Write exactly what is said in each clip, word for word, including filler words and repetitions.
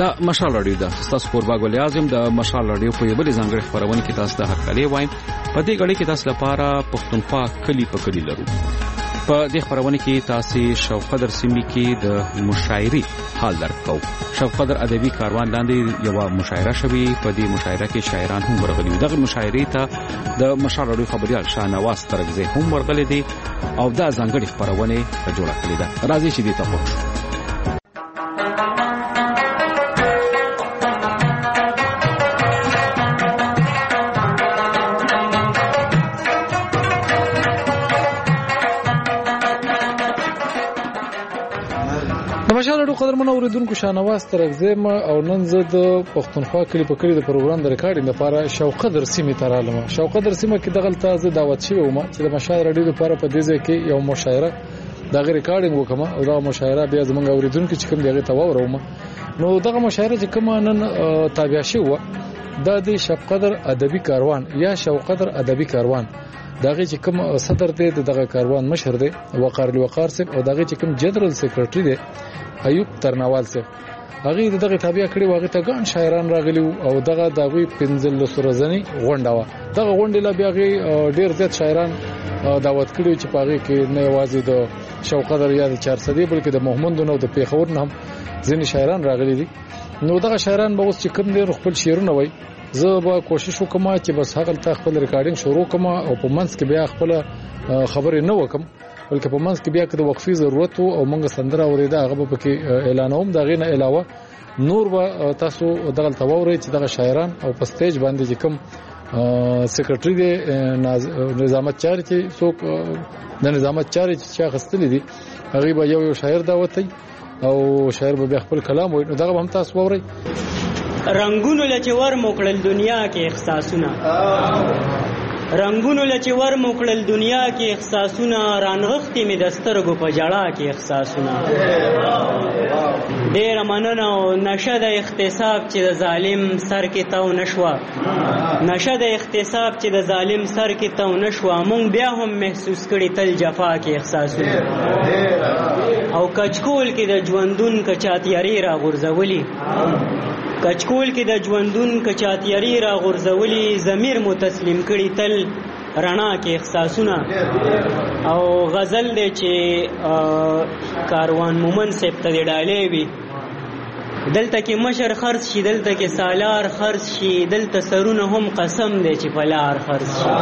دا مشال رادیو ده تاسو کوربا ګل اعظم د مشال رادیو په یبل ځانګړي خبرونه کې تاسو ته هرکلی وایم. په دې غړي کې تاسو لپاره پښتونخوا کلی په کلی لرو. په دې خبرونه کې تاسو شوقدر سیمې کې د مشاعري حال درکو. شوقدر ادبي کاروان لاندې یو مشاعره شوي. په دې مشاعره کې شاعران هم ورغلي. دغه مشاعري ته د مشال رادیو خبريال شاهنواز ترغزي هم ورغلي دي او دا ځانګړي خبرونه جوړه کړې ده. راځي چې دې ته وګورئ. مشاله قدرمن اوریدونکو شاهنواز ترغزم او نن زه د پښتونخوا کلی په کلی د پروګرام د ریکارډینګ لپاره شوقدر سیمې ته رالم. شوقدر سیمه کې دغه تازه دعوت شوی وم چې د مشاله رادیو لپاره په دې ځای کې یو مشاعره د ریکارډینګ وکم او دا مشاعره بیا زمونږ اوریدونکو چې کوم دیغه ته وورم. نو دغه مشاعره چې کوم نن تابع شوی دا د شوقدر ادبي کاروان یا شوقدر ادبي کاروان دغه چې کوم صدر دی دغه کاروان مشر دی وقار لوقار صاحب او دغه چې کوم جنرال سیکریټری دی ایوب ترنوال صاحب. هغه دغه تابع کړي واغې ته ګڼ شاعران راغلي او دغه دغه پنځل سورزنی غونډه و. دغه غونډه لا بیا ډیر زیات شاعران دعوت کړي چې پاغه کې نه یوازې د شوقدر یا د چارسدی بلکې د محمد نو د پیښور نه هم ځینې شاعران راغلي دي. نو دغه شاعران به اوس چې کوم دي خپل شعرونه وای زه به کوشش وکم چې بس هغه ته خپل ریکارډینګ شروع کوم او په منځ کې بیا خپل خبرې نه وکم بلکې په منځ کې بیا کې د وقفي ضرورت او موږ سندره اوریدا هغه به کې اعلانوم. دا غینه علاوه نور به تاسو دغه تاوري چې دغه شاعران او په سټیج باندې چې کوم سیکریټری دی نظامت چاري چې څوک د نظامت چاري چې غستلې دي هغه به یو یو شاعر دعوت او شاعر به خپل کلام وایي. دغه هم تاسو ووري. رنگونو لچور موکړل دنیا کې احساسونه رنگونو لچور موکړل دنیا کې احساسونه رانغختې می دسترګو په جړه کې احساسونه ډېر مننه او نشه د اغتصاب چې د ظالم سر کې تو نشوه نشه د اغتصاب چې د ظالم سر کې تو نشوه مونږ بیا هم محسوس کړي تل جفا کې احساسونه او کچکول کې د ژوندون کچاتیاري را غورځولي کچکول کې د ژوندون کچاتیاري را غورځولي ضمیر مو تسلیم کړي تل رڼا کې احساسونه او غزل دی چې کاروان مومن صاحب ته دی ډالۍ وي دلته کې مشر خرڅ شي دلته کې سالار خرڅ شي دلته سرونه هم قسم دی چې په لار خرڅ شي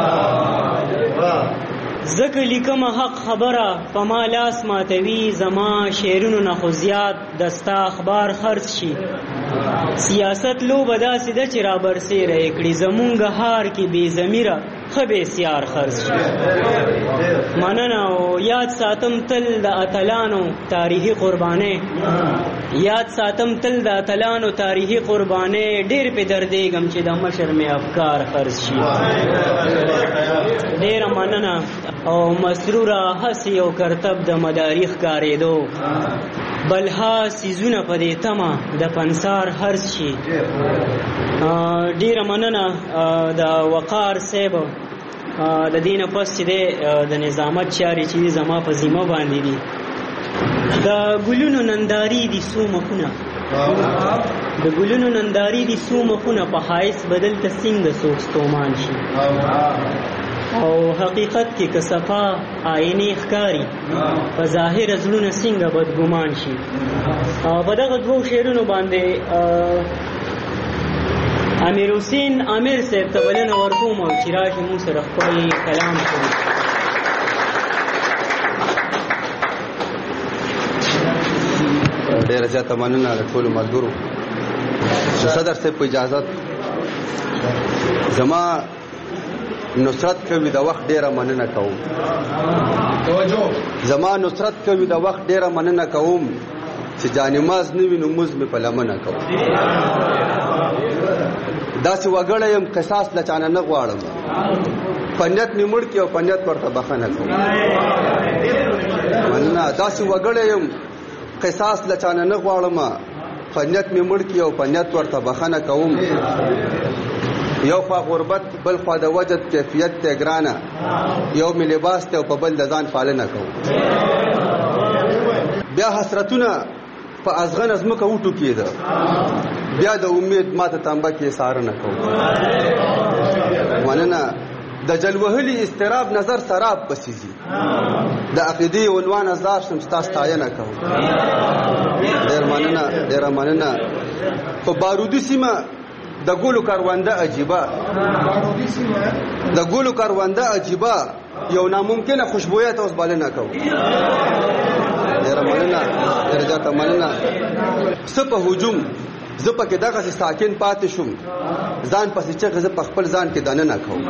زکه لیکم حق خبره په ما لاس ماتوي زما شعرونو نه خو زیات دستا اخبار خرڅ شي سیاست لو بداسې د چې را برسېره کړي زمونږ هار کې بې ضمیره ښه بې سیار خرڅ شي. مننه او یاد ساتم تل د اتلانو تاریخي قربانۍ یاد ساتم تل د اتلانو تاریخي قربانۍ ډېر په دردېږم چې د مشر مې افکار خرڅ شي. ډېره مننه او مسروره هسې او کرتب د مداري ښکارېدو بلها سیزونه په دې تمه د پنسار هرڅ شي. ډېره مننه د وقار صاحب د دې نه پس چې د نظامت چارې چې زما په ذمه باندې دي د ګلونو ننداري دي څو مخونه د ګلونو ننداري دي څو مخونه په ښایست بدل ته څنګه څوک ستومان شي او حقیقت کې که صفا آینې ښکاري په ظاهر زړونه څنګه بدګمان شي. په دغه دوو شعرونو باندې امیر حسین امیر صاحب ته بلنه ورکوم او چې راشي موږ سره خپل کلام شروع ډېره زیاته مننه د ټولو ملګرو. صدر صاحب په اجازت زما نصرت کوي د وخت ډېره مننه کوم زما نصرت کوي د وخت ډېره مننه کوم چې جانماز نه وي نو موږ مې په لمنه کوم داسې وګړی یم قصاص له چانه نه غواړم پنجت مې مړ کړي او پنجت ورته بخښنه کوم مننه داسې وګړی یم قصاص له چانه نه غواړم پنجت مې مړ کړي او پنجت ورته بخښنه کوم یو خوا غربت بل خوا د وجد کیفیت ته ګرانه یو مې لباس ته او په بل د ځان پالنه کوم بیا حسرتونه په ازغن ازمکه وټوکېده بیا د امید ماته تنبه کې څارنه کوو. مننه. د جلوهلي اضطراب نظر سراب پسې ځي د عقیدې عنوان ازار شم ستا ستاینه کوو. ډېر مننه ډېره مننه. په بارودي سیمه د ګلو کرونده عجیبه د ګلو کرونده عجیبه یو ناممکنه خوشبویه ته اوس بلنه کوو. ډېره مننه ډېره زیاته مننه. څه په هجوم زه پکې دغسې ساکن پاتې شوم ځان پسې چغې زه په خپل ځان کې دننه کوم.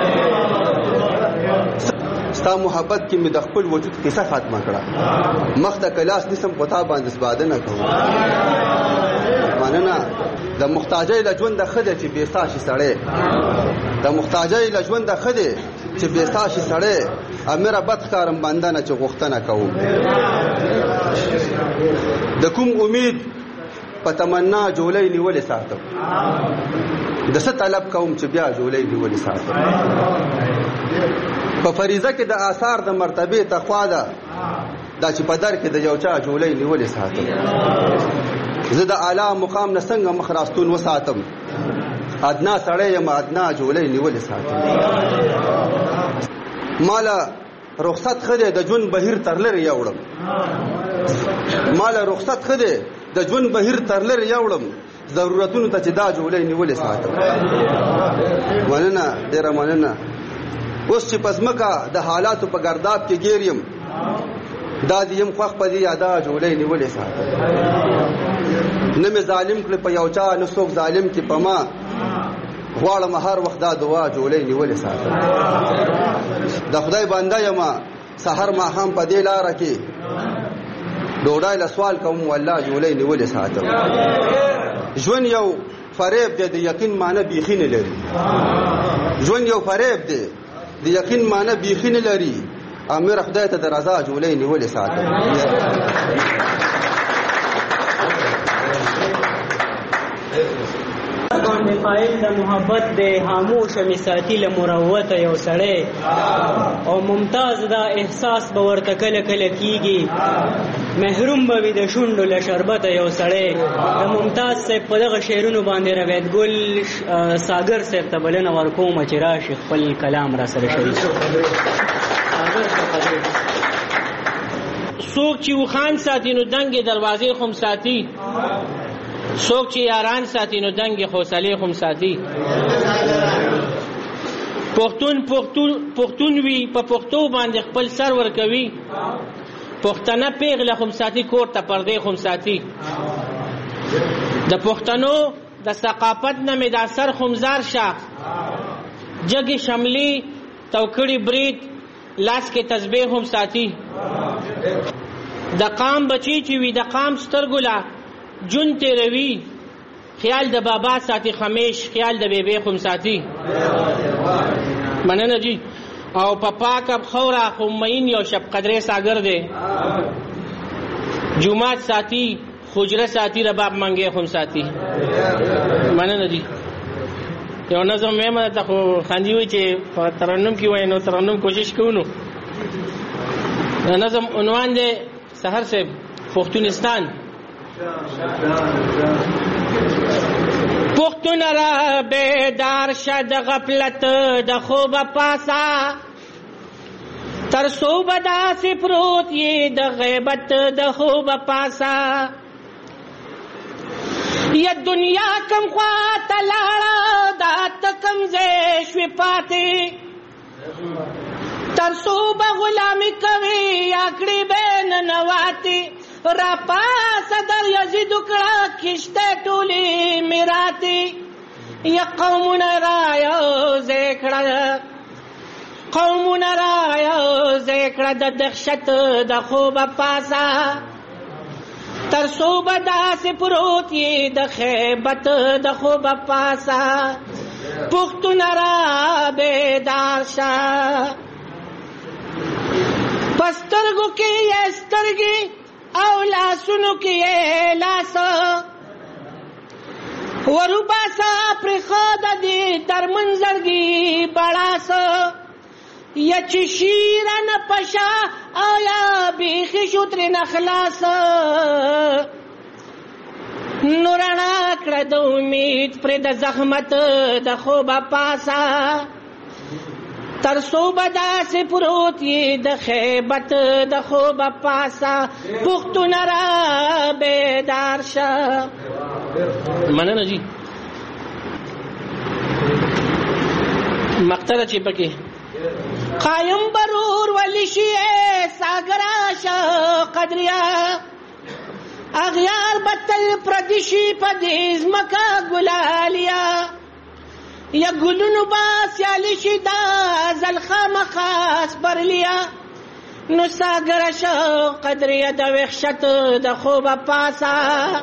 ستا محبت کې مې د خپل وجود کیسه ختمه کړه مخ ته کلاس نیسم په تا باندې سپادنه کوم. مننه. د محتاجۍ له ژونده ښه دی چې بېستا شي سړی د محتاجۍ له ژونده ښه دی چې بېستا شي سړی امیره بد ښکارم بنده نه چې غوښتنه کوم. د کوم امید په تمنا جولۍ نیولې ساتم د څه طلب کوم چې بیا جولۍ نیولې ساتم. په فریضه کې د آثار د مرتبې تقوا ده دا چې په در کې د یو چا جولۍ نیولې ساتم. زه د اعلی مقام نه څنګه مخ راستون وساتم ادنا سړی یم ادنا جولۍ نیولې ساتم. مالا رخصت ښه دی د ژوند بهیر تر لرې یوړم مالا رخصت ښه دی د ژوند بهیر تر لرې یوړم ضرورتونو ته چې دا جولۍ نیولې ساتم. مننه ډېره مننه. اوس چې په ځمکه د حالاتو په ګرداب کې ګیر یم دا دې یم خوښ په دې یاده جولۍ نیولې ساتم. نه مې ظالم کړې په یو چا نه څوک ظالم کې په ما غواړم هر وخت دا دعا جولۍ نیولې ساتم. د خدای بنده یم سحر ماښام په دې لاره کې ډوډۍ له سوال کوم والله جولۍ نیولې ساتم. ژوند یو فریب دی د یقین معنی بیخي نه لري ژوند یو فریب دی د یقین معنی بیخي نه لري امیر خدای ته د رضا جولۍ نیولې ساتم. باندې فایل د محبت د خاموش می ساتي له مروته یو سړی او ممتاز دا احساس به ورته کله کله کیږي محروم به وي د شونډو له شربته یو سړی. د ممتاز صاحب په دغه شعرونو باندې ربیعت ګل ساګر صاحب ته بلنه ورکوم چې راشي خپل کلام را سره شریک. څوک چې وخان ساتي نو دنګې دروازې خم ساتي څوک چې یاران ساتي نو دنګې حوصلې خم ساتي. پښتون پښتون پښتون وي په پښتو باندې خپل سر ورکوي پښتنه پیغله خم ساتي کور ته پردې خم ساتي. د پښتنو د ثقافت نه مې دا سر خمزار شه جګې شملې توکړې برید لاس کې تسبیح هم ساتي. د قام بچی چې وي د قام سترګولا جون تیروي خیال د بابا ساتي خمیش خیال د بیبي خم ساتي. مننه جی. او په پاک اب خورا خمین یو شب قدرې ساګر دی جمعات ساتي خجره ساتي رباب منګي خم ساتي. مننه جی. یو نظم مې مته خو خاندي وي چې په ترنم کې وای نو ترنم کوشش کوو. نظم عنوان دی سحر سے پختونستان. پختون را بیدار شد غفلت د خوب پاسا تر صوب داسې پروت یې د غیبت د خوب پاسا. یا دنیا کم خوا تلاړه دا تکم زې شوي پاتې تر صوب غلامی کوي یا کړي به ننواتې را پاسه در یزید کړه کشته ټولې میراتې. یا قومونه رایوځې کړه قومونه رایوځې کړه د دهشت د خوبه پاسه تر صوبه داسې پروت یې د خیبت د خوبه پاسه. پښتون را بیدار شه پسترګو کې یې سترګې او لاسونو کې یې لاس وروباسه پرېښود دې در منظرګي بړاس. یا چې شیرانه پشا او یا بیخي شو ترې نه خلاص نو رڼا کړه د امید پرې د زحمت د خوبه پاسه تر څو به داسې پروت یې د خیبت د خوبه پاسه پښتونه را بیدار شه. مننه جی. مقطع چې پکې قایم برور ولی شي ساګرا شه قدریا اغیار بتل پردشی پدیز مکا گلالیا یا گلونو باس یا لشی دا زلخا مخاس برلیا نو ساگر شو قدریا دا وحشت دا خوب پاسا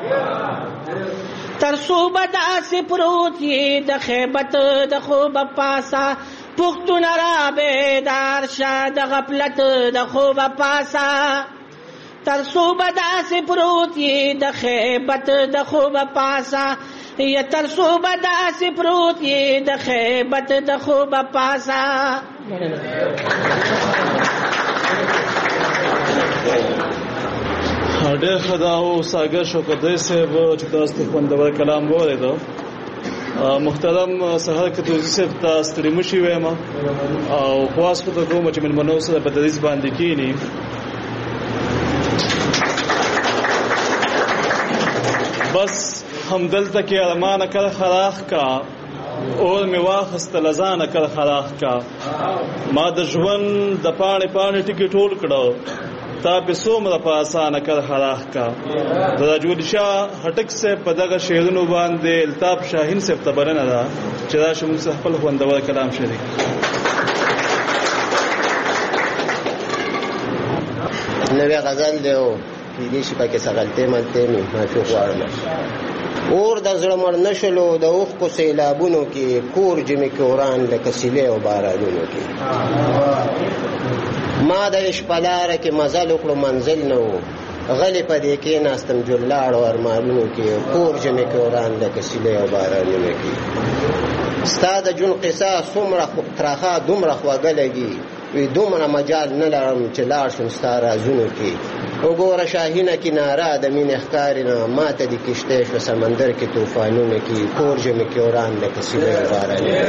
ترسو بدا سی پروتی دا خیبت دا خوب پاسا پختون را بیدار شا دا غفلت دا خوب پاسا ترسو بدا سی پروتی دا خیبت دا خوب پاسا یا ترسو بدا سی پروتی دا خیبت دا خوب پاسا. ډېر ښه دا و ساګر شوکتای صاحب چې تاسو ته خوندور کلام واورېدو. محترم سهار کتوزي صاحب ته ستړي مه شئ وایم او خواست فکر کوم چې مېلمنو سره په دریځ باندې کښېني. بس همدلته کې ارمانه کله خراخ کا اور می واخست لزانه کله خراخ کا ما د ژوند د پاڼې پاڼې ټکی ټول کړو تا په څومره په اسانه کله خراخ کا. د راجول شاه هټک صاحب په دغه شعرونو باندې الطاف شاهین صاحب ته بلنه ده چې راشي موږ خپل خوندور کلام شریک. نوې غزل دی او دې شي پکې سغلته مانته می معافي غواړم. اور د زړه مر نشلو د اوخ کو سیلابونو کې کور جمی کوران لکه سیلې او بارانونو کې ما د شپلاره کې مزل وکړو منزل نه وو غلی په دې کې ناستم جوړلاړ او ارمانونو کې کور جمی کوران لکه سیلې او بارانونو کې ستا د جون قصه څومره ترخه دومره خواږه لګي وی دومره مجال نه لرم چې لاړ شم ستا رازونو کې وګوره شاهینه کناره د مینې ښکارې نه ماته د کشتۍ شوه سمندر کې طوفانونه کې کور ژمې کې وران لکه سیلۍ او بارانونه.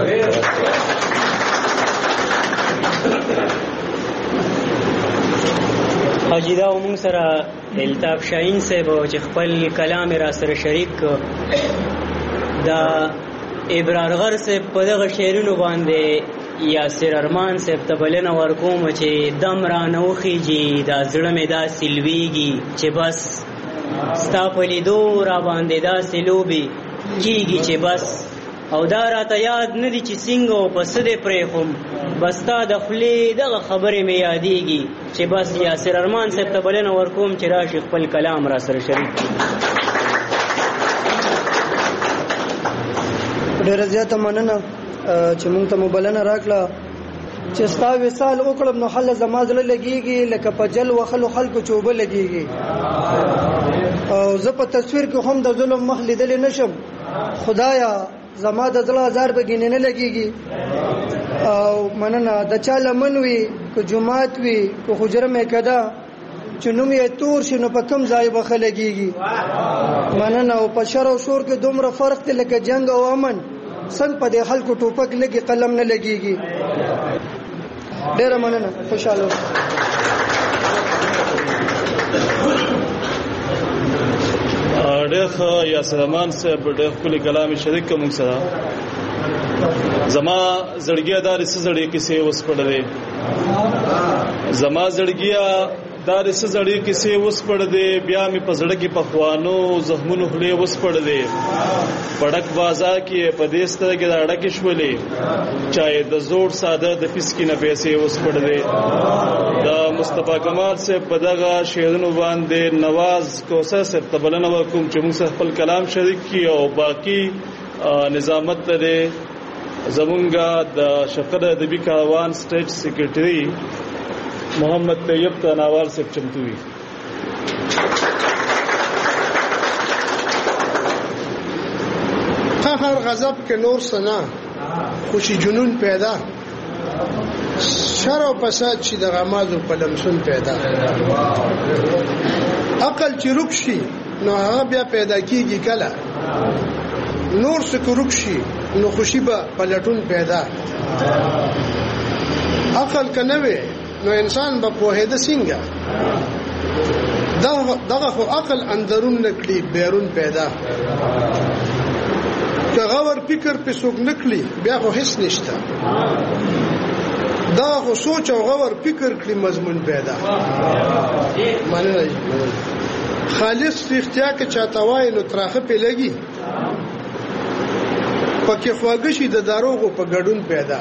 حاجي دا موږ سره الطاف شاهین صاحب چې خپل کلام را سره شریک دا ابرارغر صاحب په دغه شعرونو باندې یاسر ارمان صاحب ته بلنه ورکوم چې دم را نه وخیږي دا زړه مې داسې لویږي چې بس ستا په لیدو را باندې داسې لوبې کېږي چې بس او دا راته یاد نه دي چې څنګه او په څه دې پرېښوم بس ستا د خولې دغه خبرې مې یادېږي چې بس یاسر ارمان صاحب ته بلنه ورکوم چې راشي خپل کلام را سره شریک. ډېره زیاته مننه چې مونږ ته مبلنه راکړه چې ستا وصال وکړم نو حل زما زړه لګېږي لکه په جل وخلو خلکو چې اوبه لګېږي او زه په تصویر کې هم د ظلم مخ لیدلی نه شم خدایا زما د زړه ازار به ګینې نه لګېږي او مننه د چا لمن وي که جومات وي که حجره میکده چې نوم یې تور شي نو په کوم ځای به ښه لګېږي. مننه او په شر او شور کې دومره فرق دی لکه جنګ او امن څنګه په دې خلکو ټوپک لګي قلم نه لګيږي. ډېره مننه خوشاله ډېر ښه یاسر ارمان صاحب ډېر ښکلي کلام شریک کوم سره زما زړګیا داري سزړې کیسې اوس پړلې زما زړګیا داري سزړې کیسې اوس پړلې بیا مې پزړه کې پخوانو زخمونو خلې اوس پړلې پړک بازار کې په دې ستره کې راړه کې شولې چای د زوړ ساده د فیس کې نه پیسې اوس پړلې دا مصطفی کمال صاحب په دغه شعرونو باندې نواز کوثر صاحب ته بلنه ورکوم چې موږ خپل کلام شریک کړي او باقی نظامت لري زمونږه د شفقت ادبي کاروان سټیج سیکریټري محمد طیب تناوال صاحب چمتو وي. هر غضب کې نور سنا خوشي جنون پیدا شر او فساد چې د غمازو په لمسون پیدا عقل چې رک شي نو هغه بیا پیدا کیږي کله نور څه رک شي نو خوشي به پلټون پیدا عقل کنه وي نو انسان به پوهېده څنګه دغه دغه خو عقل اندرون نکړي بیرون پیدا که غور فکر په څوک نکړي بیا خو هیڅ نشته دا خو سوچ او غور فکر کړي مضمون پیدا مننه خالص اختیار کې چاته وای نو تراخه په لګي پکې خواږه شي د داروغو په ګډون پیدا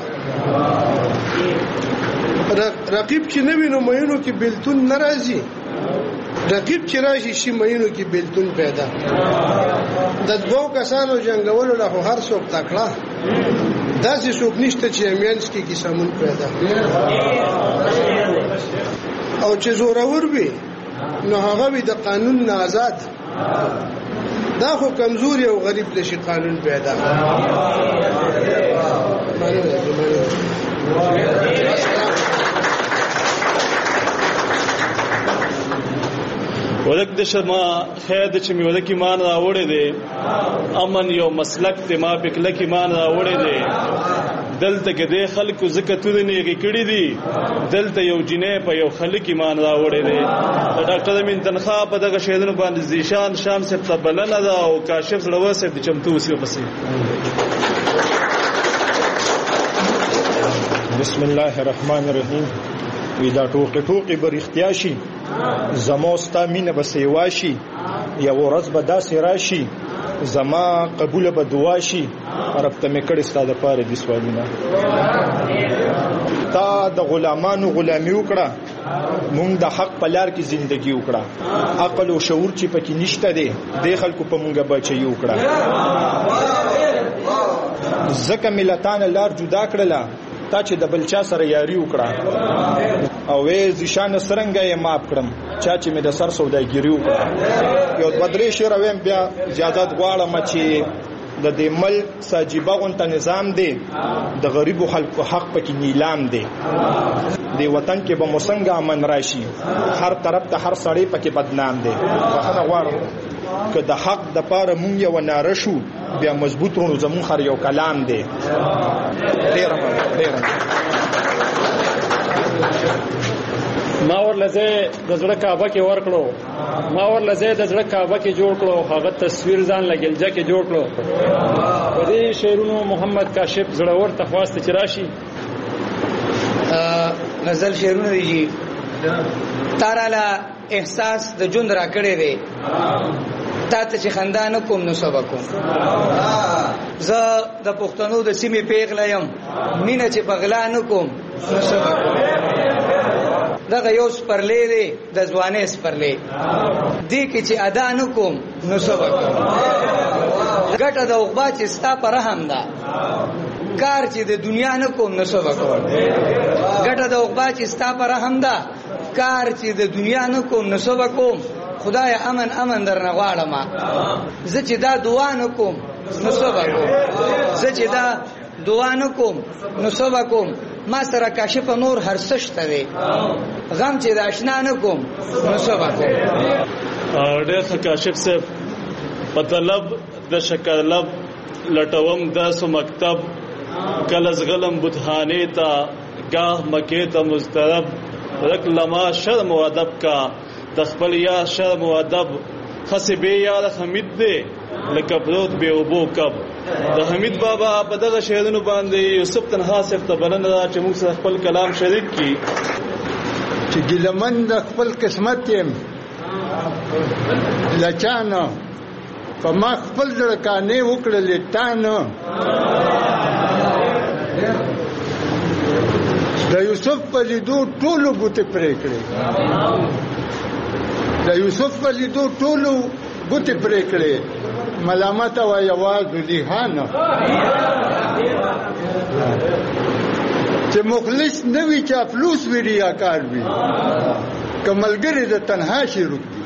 رقیب چې نه وینو مېنو کې بلتون ناراضي رقیب چې راشي شي مېنو کې بلتون پیدا د دوه کسانو جنگولو له هر څوک تکړه داسې څوک نشته چې امینس کې کیسمون پیدا او چې زورور وي نو هغه وي د قانون نه آزاد دا خو کمزوري او غریب لشي قانون پیدا ولک د شما خیر د چې می ولک ایمان راوړې دي امن یو مسلک ته ما پکلک ایمان راوړې دي دلته کې د خلکو زکاتونه نه کړې دي دلته یو جنې په یو خلک ایمان راوړې دي د ډاکټر امین تنخوا په دغه شیدونو باندې زیشان شام صاحب ته بلنه ده او کاشف زړور صاحب د چمتو وسی پسې بسم الله الرحمن الرحیم وی دا ټوکې ټوکې برختیا شي زما ستا مینه به سیوا شي یو ورځ به داسې راشي زما قبول به دعا شي رب ته مې کړې ستا دپاره دي سوالونه تا د غلامانو غلامي وکړه مونږ د حق په لار کې زندگی وکړه عقل او شعور چې پکې نشته دی د خلکو په مونږه بچي وکړه ځکه ملتان لار جدا کړله تا چې د بلچا سره یاري وکړه او وې ځشان سرنګ یې ماپ کړم چا چې مې د سر سوداګری وکړه یو بدري شعر ویم بیا اجازه غواړم چې د دې ملک ساجيبه غونته نظام دی د غریبو خلکو حق پکې نیلام دی د وطن کې به موسنګ امن راشي هر طرف ته هر سړی پکې بدنام دی بخښنه غواړم که د حق د پاره مونږ یو ناره شو بیا مضبوط ورو زمون خر یو کلام دی ډیر ډیر ما ورلزه د زړه کعبه کې ورکړو ما ورلزه د زړه کعبه کې جوړ کړو هغه تصویر ځان لګلجه کې جوړ کړو په دې شعرونو محمد کاشف زړور تخواست چې راشي غزل شعرونه دي تاراله احساس د جون را کړې دی تا ته چې خندان کوم نو سبا کوم زه د پښتنو د سیمې پیغله یم مینه چې بغلا نه کوم نو سبا کوم دغه یو سپرلې دی د ځوانې سپرلې دی کې چې ادا نه کوم نو سبا کوم ګټه د عقبا چې ستا پر رحم ده کار چې د دنیا نه کوم نو سبا کوم ګټه د عقبا چې ستا پر رحم ده کار چې د دنیا نه کوم نو سبا کوم خدای امن امن در نه غواړم زه چې دا دعا نه کوم نو سبا کوم زه چې دا دعا نه کوم نو سبا کوم ما سره کاشف نور هر سشت دی غم چې د آشنا نه کوم نو سبا کوم ډېر کاشف صاحب په طلب د شکلب لټوم داسو مکتب کلز غلم بتخانه تا گاه مکه ته مسترب رک لما شرم و ادب کا تخبل یا شرم و ادب خسبه یا حمید دے لکه پروت به وبو کب د حمید بابا په دغه شعرونو باندې یوسف تنها صاحب ته بلند را چې موږ سره خپل کلام شریک کی چې ګلمن د خپل قسمت يم لچانو په ما خپل ځکانې وکړلې تانو د یوسف په لیدو ټولو ګوتې پرې کړې د یوسف په لیدو ټولو ګوتې پرې کړې ملامت او یواز لیهانه چې مخلص نوی چاپلوس وی ریاکار وي کملګری د تنها شي رک دي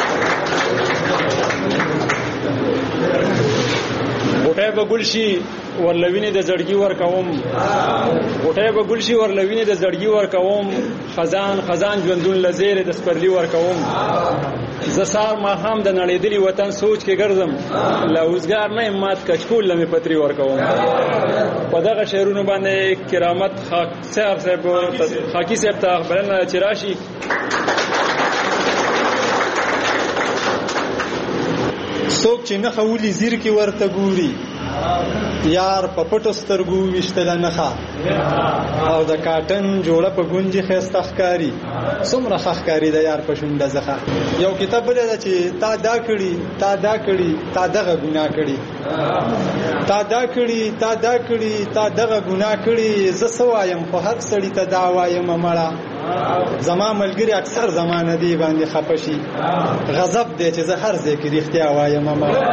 غټه به ګل شي ورلوینې د زړګي ورکوم غټه به ګل شي ورلوینې د زړګي ورکوم خزان خزان ژوندون لزیر د سپرلی ورکوم ز سار ما هم د نړیدلی وطن سوچ کې ګرځم لا اوسګار نه مات کچکول لمه پتری ورکوم په دغه شعرونو باندې کرامت خاک صاحب صاحب خاکی صاحب ته بلنه چراشي څوک چې نه خولي زیر کې ورته ګوري یار په پټو سترګو وشتل نه ښه او د کاټن جوړه په ګونجي خسته ښکاری څومره ښکاری د یار په شونډه زخه یو کتاب بل دی چې تا دا کړی تا دا کړی تا دغه ګناه کړی تا دا کړی تا دا کړی تا دغه ګناه کړی ز سوایم په هر سړی ته دا وایم مړه زما ملګری اکثر زمانه دی باندې خپشي غضب دی چې زه هر ځای کې رښتیا وایم مړه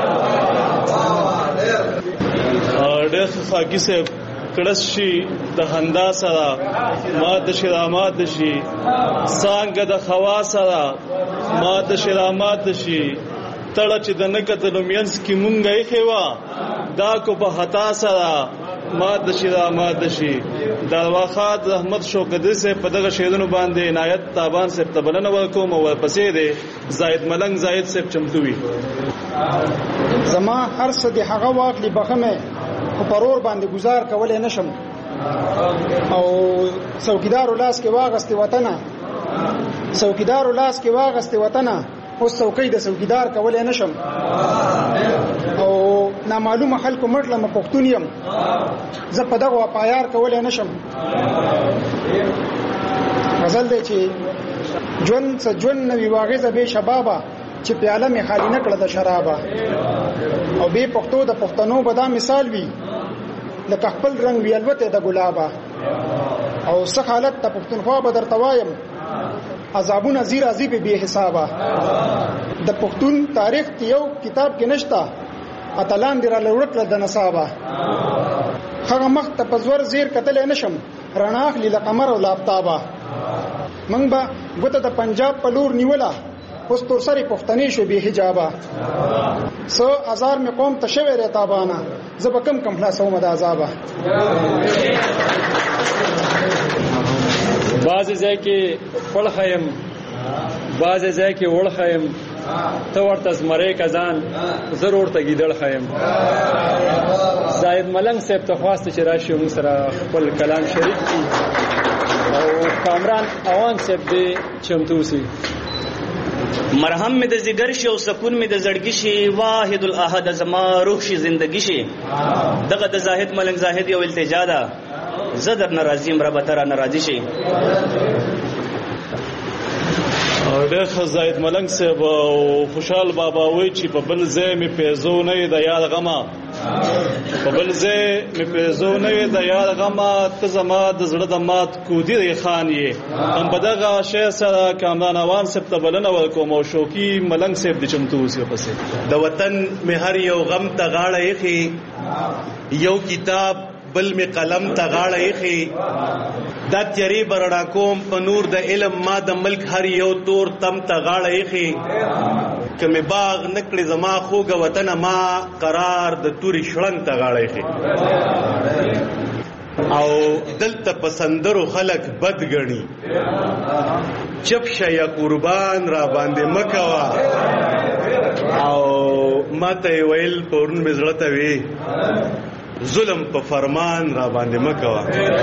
ډېر خاکی صاحب کړس شي د خندا سره مات شي رامات شي څنګه د خوا سره مات شي رامات شي تړه چې د نکته مینس کې مونږه یې خوا دا کو په خطا سره مات شي رامات شي د واخات رحمت شوکدي سے په دغه شیدونو باندې عنایت تابان سے تبلنه ورکوم او پسې دی زائد ملنګ زائد سے چمتوي زما هر څه د هغه واقلی بخمه په پرور باندې گزار کولای نشم او څوکیدار لاس کې واغستې وطن څوکیدار لاس کې واغستې وطن اوس څوکۍ د څوکیدار کولای نشم او نامعلومه خلکو مړله م پښتون یم زه په دغه پایار کولای نشم غزل دی چې ژوند څه ژوند نوي واغزه به شبابه چې پیاله می خالی نه کړه د شرابه او به پښتو د پښتنو به دا مثال وي لکه خپل رنگ وی الوته د ګلابه او څه حالت د پښتونخوا به درته وایم عذابونه زیر عذاب به حسابه د پښتون تاریخ یو کتاب کې نشتا اتلان در لوړکله د نصابه هغه مخ ته پزور زیر کتل نشم رڼا خلی لقمر او لافتابه منګ به ګوته د پنجاب په لور نیولا اوس تور سری پښتنې شو به حجابه سو هزار می قوم تشوي رتابانه زب کم کم خلاصو مد عذابه بعض ځای کې خپل خیم بعض ځای کې وړ خیم ته ورته زمری کزان ضرور ته گیدل خیم زائد ملنګ صاحب ته خواسته چې راشي موږ سره خپل کلام شریک کړي او کامران اوان صاحب دې چمتو سي مرهم می د زیګر شي او سکون می د زړګي شي واحد الاحد زما روح شي زندگی شي دغه د زاهد ملنګ زاهد یو التجا ده زدر ناراضی مربه تر ناراضی شي ډېر زاهد ملنګ صاحب او خوشحال بابا وای چې په بل ځای می پیزو نه د یاد غما په بل ځای می پیزو نه د یاد غما ته زما د زړه د مات کو دی خان یې هم بدغه شی سره کامران اوان صاحب ته بلنه ورکوم او شوقي ملنګ صاحب د چمتو سی پسې د وطن می هر یو غم ته غاړه یې یو کتاب بل می قلم ته غاړه یې دا تیری برډا کوم په نور د علم ما د ملک هر یو تور تم ته غاړه یې کمه باغ نکړي زما خوګه وطن ما قرار د توري شړنګ ته غاړه یې او دلته پسندرو خلق بد غني چپ شیا قربان را باندې مکوا او ماته ویل پورن مزړه ته وی ظلم په فرمان را باندې مکوا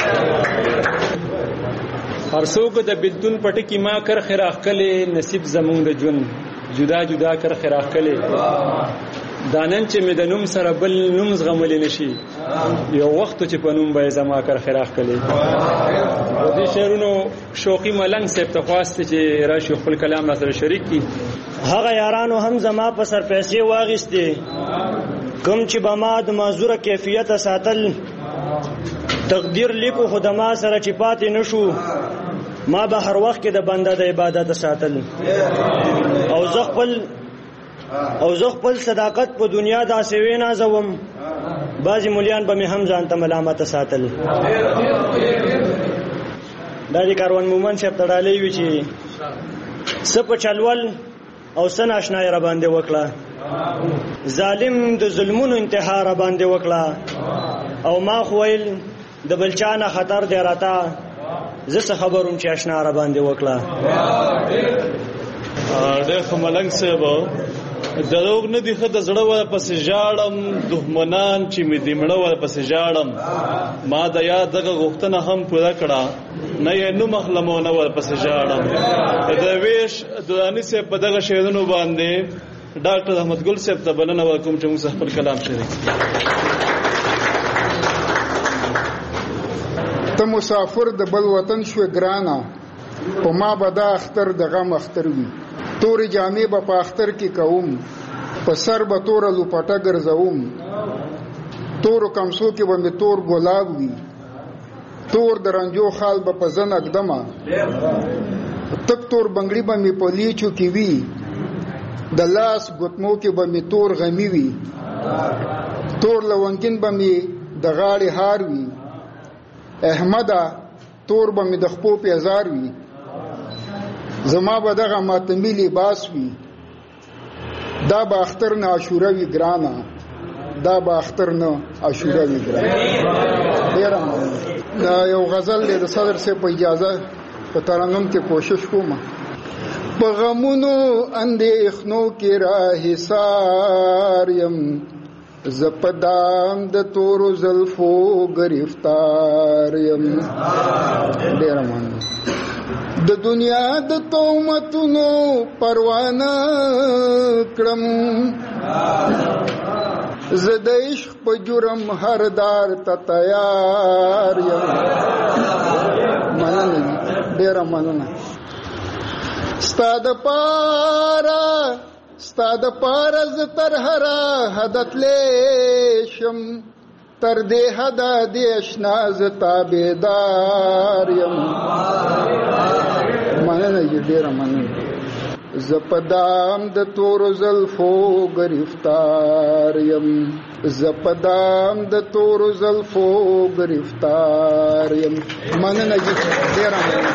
هر څوک د بلتون پټ کی ما کر خراخ کله نصیب زمون د جون جدا جدا کر خراخ کله دانن چې مې د نوم سره بل نوم زغمل نشي یو وخت چې په نوم به زما کر خراخ کله د دې شعرونو شوقي ملنګ صاحب ته خواسته چې راشي خپل کلام سره شریک کی هغه یارانو هم زما په سر پیسې واغستې کوم چې به ما د معذوره کیفیت ساتل تقدیر لیکو خدما سره چې پاتې نشو ما به هر وخت کې د بنده د عبادت ساتل او زه خپل او زه خپل صداقت په دنیا داسې وینا زوم بعضی مولیان به مې هم ځان ته ملامت ساتل دا د کاروان مومن صاحب تړالې وی چې سپ چلول او سن آشنای را باندې وکړه ظالم د ظلمونو انتحار باندې وکړه او ما خو ویل د بلچانه خطر دی راته زه څه خبروم چې اشنا را باندې وکړه. ډېر ښه ملنګ صاحب، دروغ نه دي ښه د زړه ورپسې ژاړم، دښمنان چې مې د مړه ورپسې ژاړم. ما د یاد دغه غوښتنه هم پوره کړه، نه یې نوم اخلم او نه ورپسې ژاړم. درویش دراني صاحب په دغه شعرونو باندې ډاکټر احمد ګل صاحب ته بلنه ورکوم چې موږ خپل کلام شریک کړو. ته مسافر د بل وطن شوې ګرانه، په ما به دا اختر د غم اختر وي. تورې جامې به په اختر کې کوم، په سر به توره لوپټه ګرځوم. تورو کمسو کې به مې تور ګلاب وي، تور د رنجو خال به په زن اقدمه. تک تور بنګړي به مې په لیچو کې وي، د لاس ګوتمو کې به مې تور غمی وي. تور لونګین به مې د غاړې هار وي، احمده تور به مې د خپو پیزار وي. زما به دغه ماتمي لباس وي، دا به اختر نه عاشوره وي ګرانه، دا به اختر نه عاشوره وي ګرانه. ډېره دا یو غزل دی د صدر صاحب په اجازه په ترنم کې کوشش کوم. په غمونو اندېښنو کې راحصار یم، زه په دام د تورو زلفو گرفتار یم. ډېره مننه. د دنیا د تهمتونو پروانه کړم، زه د عشق په جرم هر دار ته تیار یم. مننه، ډېره مننه. ستا د پاره ستا د پاره زه تر هره حده تللی شم، تر دې حده دې اشنا زه تابعدار یم. مننه یې، ډېره مننه. زه په دام د تورو زلفو گرفتار یم، زه په دام د تورو زلفو گرفتار یم. مننه یې، ډېره مننه.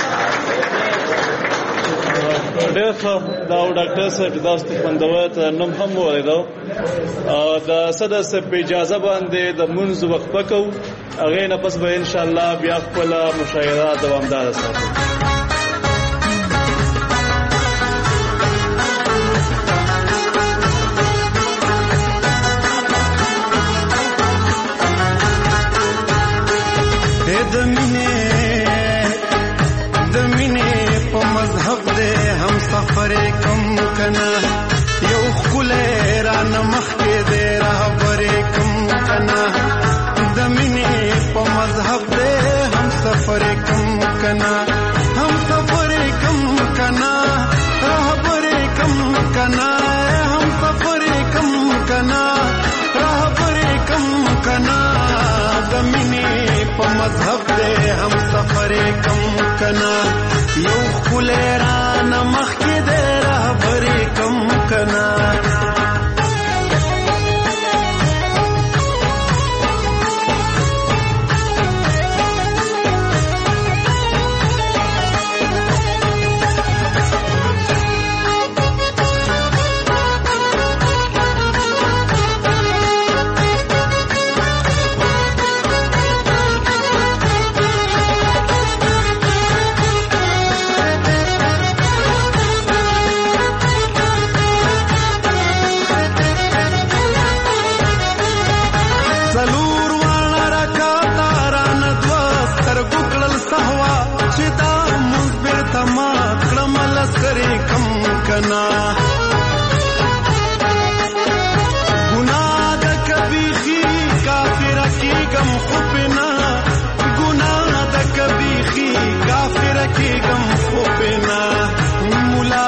ډېر ښه. دا ډاکټر صاحب تاسو ته خوندور ترنم هم واورېدو. د صدر صاحب په اجازه باندې د منځ وقفه کوو، هغې نه پس به انشاءالله بیا خپله مشاعره دوامداره ساتو. د مینې د مینې په مذهب دې هم سفر کم کنا، یو ښکلی رانه مخکې دې رهبر کم کنا. د مینې په مذهب دې هم سفر کم کنا، هم سفر کم کنا، رهبر کم کنا، هم سفر کم کنا، رهبر کم کنا. د مینې په مذهب دې هم سفر کم کنا، یو ښکلی رانه مخکې دې رهبر کم کنا. گناہ دا کبھی خی کافر کی غم خوبنا، گناہ دا کبھی خی کافر کی غم خوبنا. مولا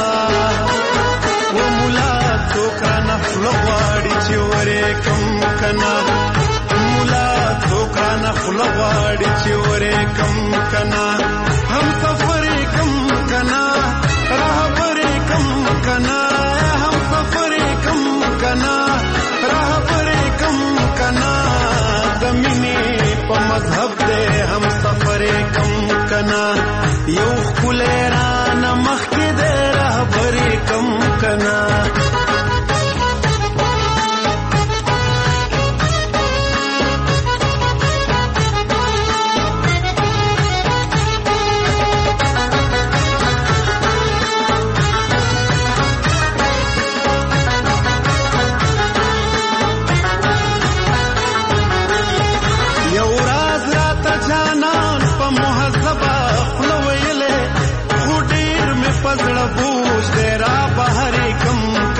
و مولا تو کا نفل غواړي چې ورې کم کنا، مولا تو کا نفل غواړي چې ورې کم کنا. هم سفر کم کنا، رهبر کم کنا، هم سفر کم کنا، رهبر کم کنا. د مینې په مذهب دې هم سفر کم کنا، یو ښکلی رانه مخکې دې رهبر کم کنا.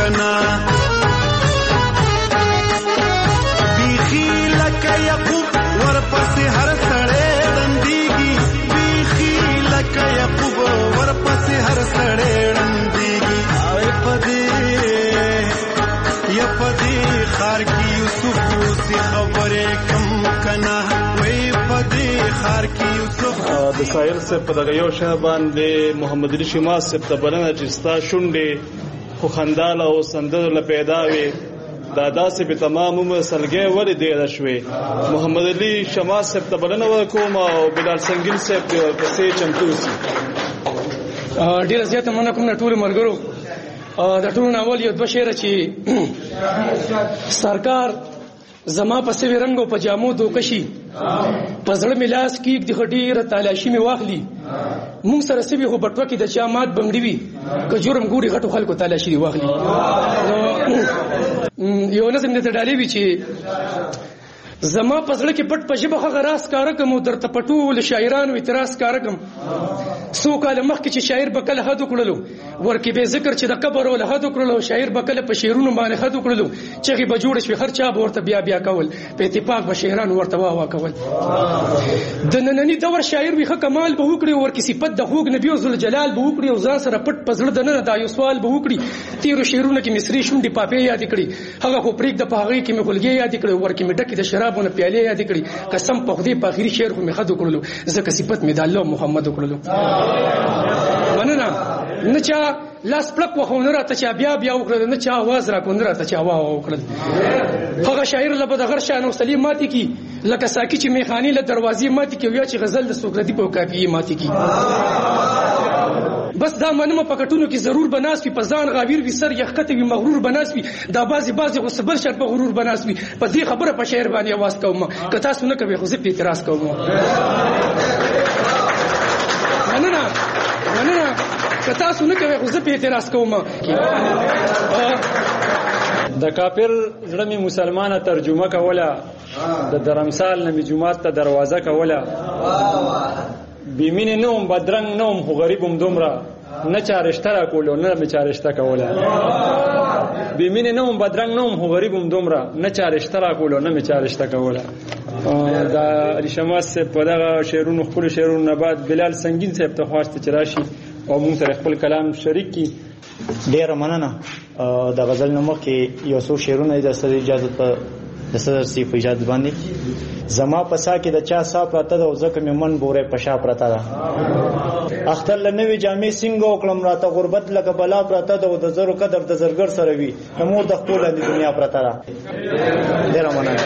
کنا بیخی لکه یعقوب ورپسې هر سړی ړندېږي بیخی لکه یعقوب ورپسې هر سړی ړندېږي آی پدې یا پدې خار کې یوسف اوسې خبرې کم کنا وای پدې خار کې یوسف د ساحل صاحب په دغه یو شعر باندې محمد علي شماس صاحب ته بلنه چې ستا شونډې خو خنداله او سندرو له پیدا وې دا داسې به تمام عمر سلګۍ ولې ډېره شوې محمد علي شماس صاحب ته بلنه ورکوم او بلال سنگین صاحب دې ورپسې چمتو اوسي. ډېره زیاته مننه کوم د ټولو ملګرو. د ټولو نه اول یو دوه شعره چې سرکار زما په سوي رنګ او په جامو دوکشي په زړه مې لاس کېږ د ډېره تالاشي مې واخلي مونږ سره سوي خو بټوه کې د چا مات بنګړي وي که جرم ګوري غټو خلکو تالاشي دې واخلي. یو نظم دې ته ډالۍ وي چې زما په زړه کې پټ په ژبه هغه راز ښکاره کړم او درته په ټولو شاعرانو اعتراض ښکاره کړم. څو کاله مخکې چې شاعر به کله حد وکړلو ورکې به ذکر چې د قبر وله حد وکړلو شاعر به کله په شعرونو باندې حد وکړلو چغې به جوړې شوې هر چا به ورته بیا بیا کول په اتفاق به شاعران ورته واوا کول. د ننني دور شاعر وي ښه کمال به وکړي ورکې صفت د خوږ نبي ذوالجلال به وکړي او ځان سره پټ په زړه دننه دا یو سوال به وکړي تېرو شعرونو کې مصري شونډې پاپې یادې کړي هغه خو پرېږده په هغې کې مې خولګې یادې کړي ورکې مې ډکې د شرابونه پیالې یادې کړي قسم په خدای په آخري شعر خو مې حد وکړلو ځکه صفت مې د الله محمد وکړلو. مننه نه چا لاس پړک وخو نه راته چا بیا بیا وکړل نه چا आवाज راکو نه راته چا واه وکړل. هغه شاعر له بد غر شان او سلیم ماتي کی لکه ساکی چې میخانی له دروازې ماتي کی یا چې غزل د سوکرتی په کافی ماتي کی. بس دا منمه پکټونو کې ضرور بناس وي پزان غاویر وي سر یخته وي مغرور بناس وي دا بازي بازي خو صبر شرط په غرور بناس وي په دې خبره په شعر باندې आवाज کوم که تاسو نه کوي خو زه په اعتراض کوم. مننه مننه که تاسو نه کوي خو زه په اعتراض کوم. د کافر زړه می مسلمانه ترجمه کوله د درمسال نه جمعات ته دروازه کوله بیمینه نوم بدرنګ نوم خو غریبم دومره نه چارشته را کولو نه مې چارشته کوله بیمینه نوم بدرنګ نوم خو غریبم دومره نه چارشته را کولو نه مې چارشته کوله. دا علي شماس په دغه شعرونو خپل شعرونو نه بعد بلال سنگین صاحب ته خواسته چې راشي او موږ سره خپل کلام شریک کی. ډیره مننه. د غزل نوم کې یو څو شعرونه د سره اجازه ته د صدر سی په اجازه باندې زما پسا کې د چا صاحب راته د ځکه مې من بورې پشا پرتا ده اختر لنوي جامې سنگ او کلم راته غربت لکه بلا پرتا ده د زرو قدر د زرګر سره وي نمور د خپل د دنیا پرتا ده. ډیره مننه.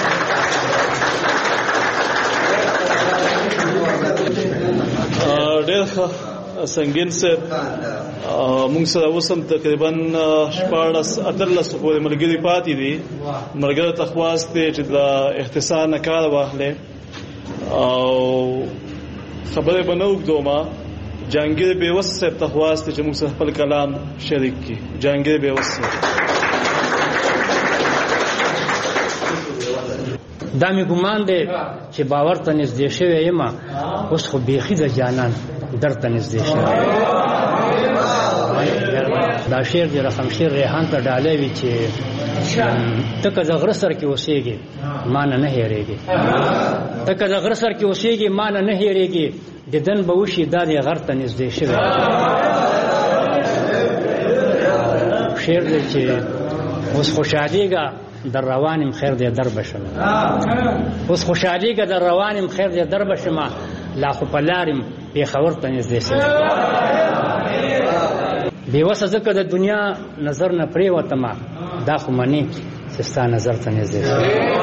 ډیر سنگین صاحب موږ سره اوسم تقریبا شپاړس اتلس پورې ملګري پاتې دي ملګرو ته خواست دی چې د اختصار نه کار واخلې او خبرې به نه اوږدومه جهانګیر بیوس صاحب ته خواست دی چې موږ سره خپل کلام شریک کړي. جهانګیر بیوس صاحب. دا مې ګمان دی چې باور ته نږدې شوی یم اوس خو بیخي د جانان درته نږدې شوی. دا شعر دی رقم شعر ریحان ته ډالۍ وي چې ته که د غره سر کې اوسېږې ما نه نه هېرېږې ته که د غره سر کې اوسېږې ما نه نه هېرېږې دیدن به وشي دا د غر ته نږدې شوی. شعر دی چې اوس خوشحالېږه در روانم خیر دی در بشم اوس خوشحالېږه در روانم خیر دی در بشم لا خو په لارم پېښور ته نږدې شوی. بېوسه ځکه د دنیا نظر نه پرېوتمه دا خو منې چې ستا نظر ته نږدې شوی.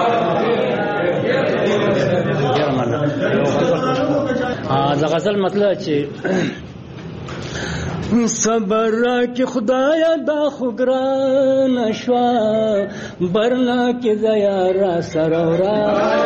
د غزل مطلب چې صبر راکې خدایا دا خو ګرانه شوه برنا کې دیا را سره ورا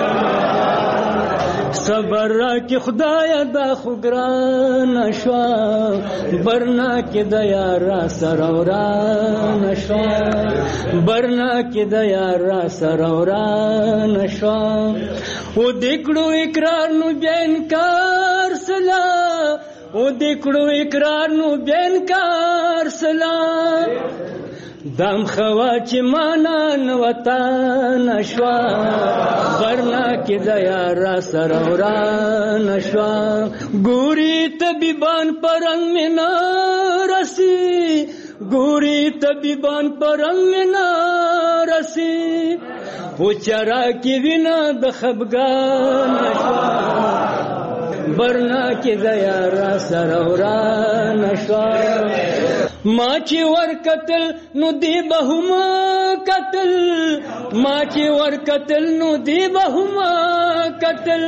صبر راکې خدایا دا خو ګرانه شوه برنا کې دیا را سره ورانه شوه برنا کې دیا را سره ورانه شوه و دې کړو اقرار نو بیا انکار سلا او دکړو اقرار نو بینکار سلام دم خوا چې مانان وطن شوا برنا کې د یار سره وران شوا ګوري طبيبان پرنګ منا رسی ګوري طبيبان پرنګ منا رسی پوچرا کې وینا د خفګان شوا برنا کې د یار سره وران شوا ما چې ور قتل نو دی بهما قتل ما چې ور قتل نو دی بهما قتل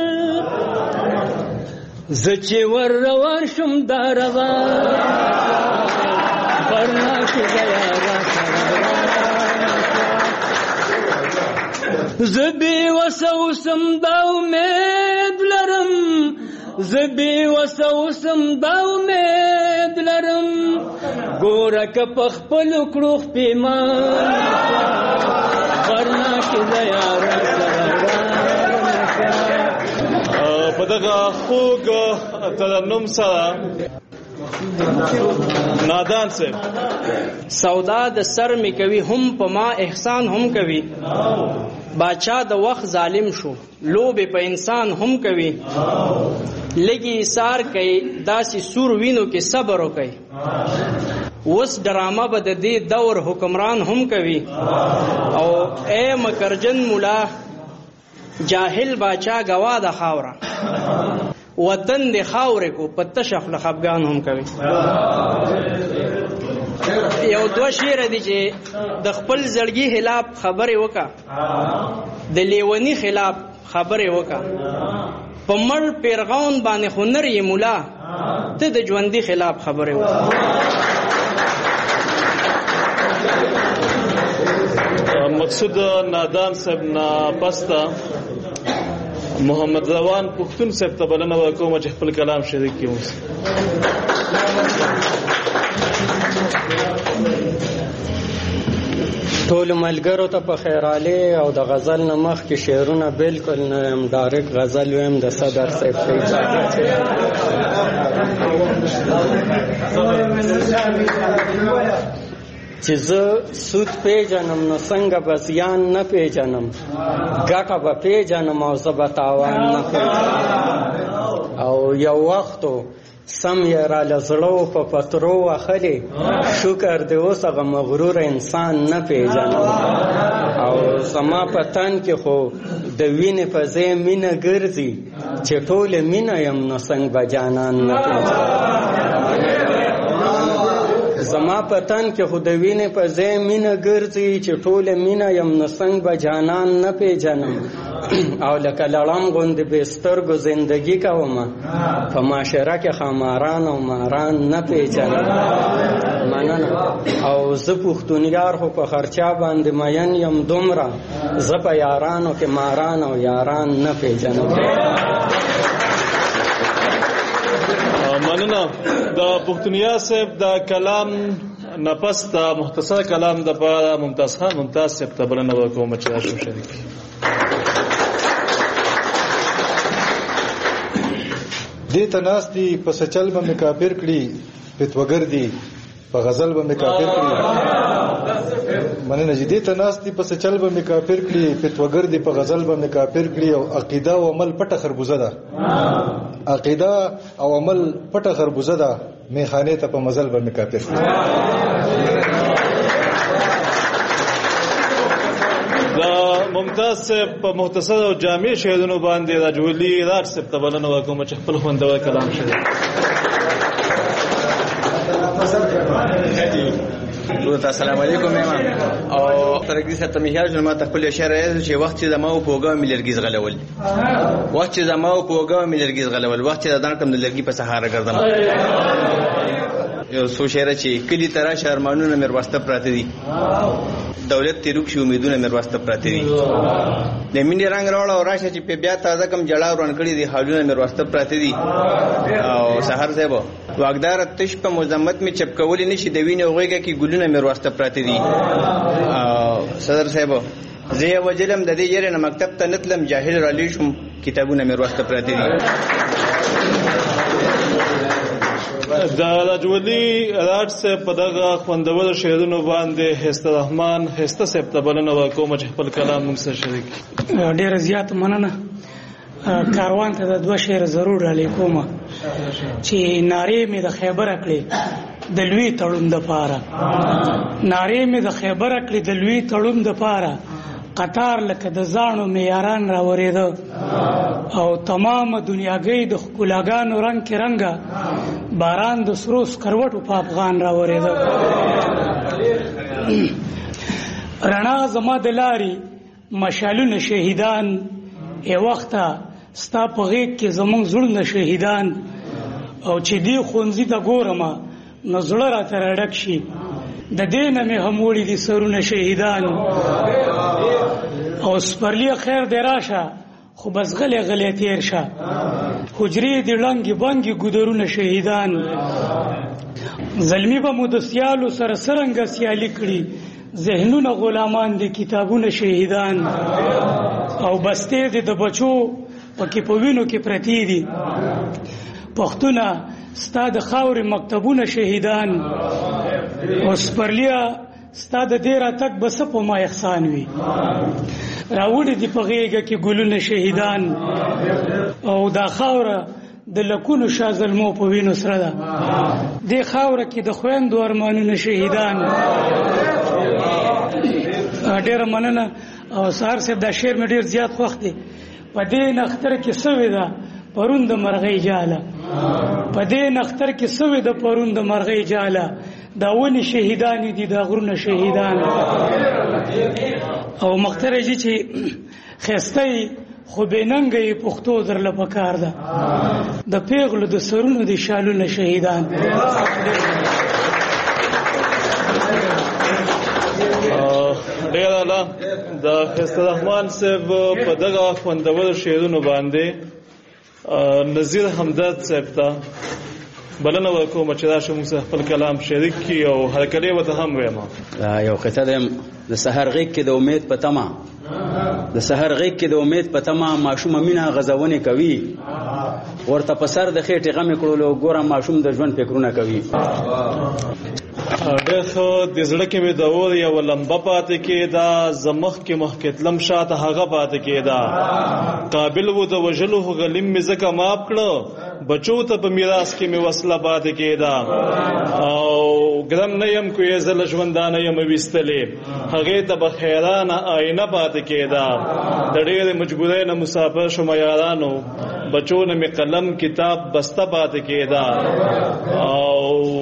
ز چې ور روان شم دا روان برنا کې د یار سره زبی وسوسم دا امید لرم زبی وسوسم دا امید لرم ګوره که په خپلو کړو پیمان ورنه کې د یار سره په دغه خوږ ترنم سره نادان صاحب سودا د سر می کوي هم په ما احسان هم کوي باچا د وخت ظالم شو لوبه په انسان هم کوي لګي ایثار کوي داسې سور وینو کې صبر وکي وس ډرامه به د دې دور حکمران هم کوي او اے مکرجن مولا جاهل باچا گوا د خاوره وطن د خاورې کو پته شخل خفغان هم کوي یو دو شعر دي چې د خپل زړګي خلاف خبره وکا د لیونی خلاف خبره وکا په مړ پیرغون باندې خنر یې مولا ته د ژوندۍ خلاف خبره وکا مقصود نادان صاحب نا پستا محمد روان پختون صاحب ته بلنه وکوم چې خپل کلام شریک کیو ټول ملګرو ته په خیراله او د غزل نه مخ کې شعرونه بالکل نه ډایرک غزل ویم د صدر صاحب چې زه سود پیژنم نو څنګه به زیان نه پیژنم ګټه به پیژنم او زه به تاوان نه پیژنم او یو وختو سم یې راله زړه په پترو وخلې شکر دې اوس هغه مغرور انسان نه پیژنم او زما په تن کې خو د وینې په ځای مینه ګرځي چې ټوله مینه یم نو څنګه به جانان نه پیژنم زما په تن کې خو د وینې په ځای مینه ګرځي چې ټوله مینه یم نو څنګه به جانان نه پیژنم او لکه لړم غوندې بې سترګو زندګي کومه په معاشره کې خماران او ماران نه پیژنم مننه او زه پښتونیار خو په خرچا باندې مین یم دومره زه په یارانو کې ماران او یاران نه پیژنم مننه د پښتونیا صاحب د کلام نفس د مختصر کلام د پاره ممتاز خان ممتاز صاحب ته بلنه وکوم چې راشو شریک دې تناستی په سچل به مکافر کړي فتوګر دی په غزل به مکافر کړي مننه چې دې تناستی په سچل به مکافر کړي فتوګر دی په غزل به مکافر کړي او عقیده او عمل پټه خربوزه ده عقیده او عمل پټه خربوزه ده میخانه ته په مزل به مکافر کړي ممتاز صاحب په مختصر او جامع شعرونو باندې د جولی راج صاحب ته بلنه وکوم چې خپل خوندور کلام شریک السلام علیکم او ترګي ست میهار جنما خپل شعر چې وخت چې زما او پوګا ملرګیز غلول وخت چې زما او پوګا ملرګیز غلول وخت چې دان کم ملرګي په سهار ګرځم یو سو شعر چې کلی ترا شرمانونه مر واسطه پراته دي دولت تیروک شي امیدونه مر واسطه پراته دي د مینې رنگ راوړ او راشه چې په بیا تازه کم جړا ورن کړی دي حالونه مر واسطه پراته دي او سحر صاحب واغدار تش په مزمت می چپکول نشي د وینې اوغه کې ګلونه مر واسطه پراته دي او صدر صاحب زه وجلم د دې یره مکتب ته نتلم جاهل را لیشم کتابونه مر واسطه پراته دي د راجولي راټ صاحب په دغه خوندور شعرونو باندې هسته رحمان هسته صاحب ته بلنه ورکوم چې خپل کلام موږ سره شریک ډېره زیاته مننه. کاروان ته د دوه شعر ضرور را لیکوم چې نارې مې د خیبره کړې د لوی تړون دپاره، نارې مې د خیبره کړې د لوی تړون دپاره، قطار لکه د زاڼو معیاران راورېده او تمامه دنیاګۍ د ښکلاګانو رنګ کې رنګه باران د سرو سکروټو په افغان راورېده. رڼا زما د لارې مشالونه شهیدان، ای وخته ستا په غېږ کې زموږ زړونه شهیدان، او چې دې ښوونځي ته ګورمه نو زړه راته راډک شي، د دې نه مې هم وړي دي سرونه شهیدان. او سپرلی خیر دې راشه خو بس غلی غلی تیر شه، حجرې دې ړنګې بنګې ګودرونه شهیدان. زلمی به مو د سیالو سره څرنګه سیالي کړي، ذهنونه غلامان دي کتابونه شهیدان. او بستې دې د بچو پکې په وینو کې پرتې دي، پښتونه ستا د خاورې مکتبونه شهیدان. او سپرلیا ستا د دې راتګ به څه په ما احسان وي، راوړي دي په غېږه کې ګلونه شهیدان. او دا خاوره د لکونو شاه زلمو په وینو سره ده، دې خاوره کې د خویندو ارمانونه شهیدان. ډېره مننه. او سهار صاحب دا شعر مې ډېر زیات خوښ دی. په دې نختر کې سوې ده پرون د مرغۍ جاله، په دې نختر کې سوې ده پرون د مرغۍ جاله، دا ونې شهیدانې دي دا غرونه شهیدان. او مختر جي چې ښایسته یې خو بې ننګه یې پښتو درله پکار ده، د پیغلو د سرونو دي شالونه شهیدان. ډېر اعلی. د ښایسته رحمان صاحب په دغه خوندور شعرونو باندې نظیر همدرد صاحب ته بلنه ورکوم چې راشه موږ سره خپل کلام شریک کړي او هرکلی ورته هم ویم. یو قطعه ده د سحر غیږ کې د امید په تمه، د سحر غیږ کې د امید په تمه ماشومه مینه غزونې کوي، ورته په سر د خېټې غمې کړلو ګوره ماشوم د ژوند فکرونه کوي. ډېر ښه. د زړه کې مې د اور یوه لمبه پاتې کېده، زمخ کې مخکې تلم شاته هغه پاتې کېده، قابل و د وژلو خو غلیم مې ځکه ماف کړه، بچو ته په میراث کې مې وسله پاتې کېده، او ګرم نه یم کوې زه له ژوندانه یم ویستلې، هغې ته به خیرانه آینه پاتې کېده، د ډېرې مجبورۍ نه مسافر شومه یارانو، بچو نه مې قلم کتاب بسته پاتې کېده. او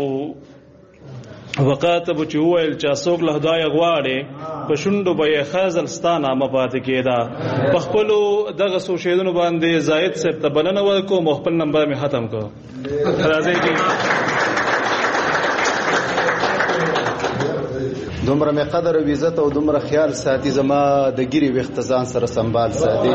وقاته به چې وویل چې څوک له خدایه غواړې په شونډو به یې خزل ستا نامه پاتې کېده. په خپلو دغه څو شعرونو باندې زاهد صاحب ته بلنه ورکوم او خپل نمبر مې ختم کړ. راځئ چې دومره مې قدر او عزت او دومره خیال ساتي زما د ګیري ویښته ځان سره سنبال ساتي.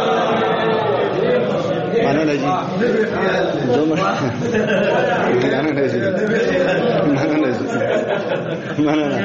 مننه جی. دومره مننه جی. مننه جی. مننه.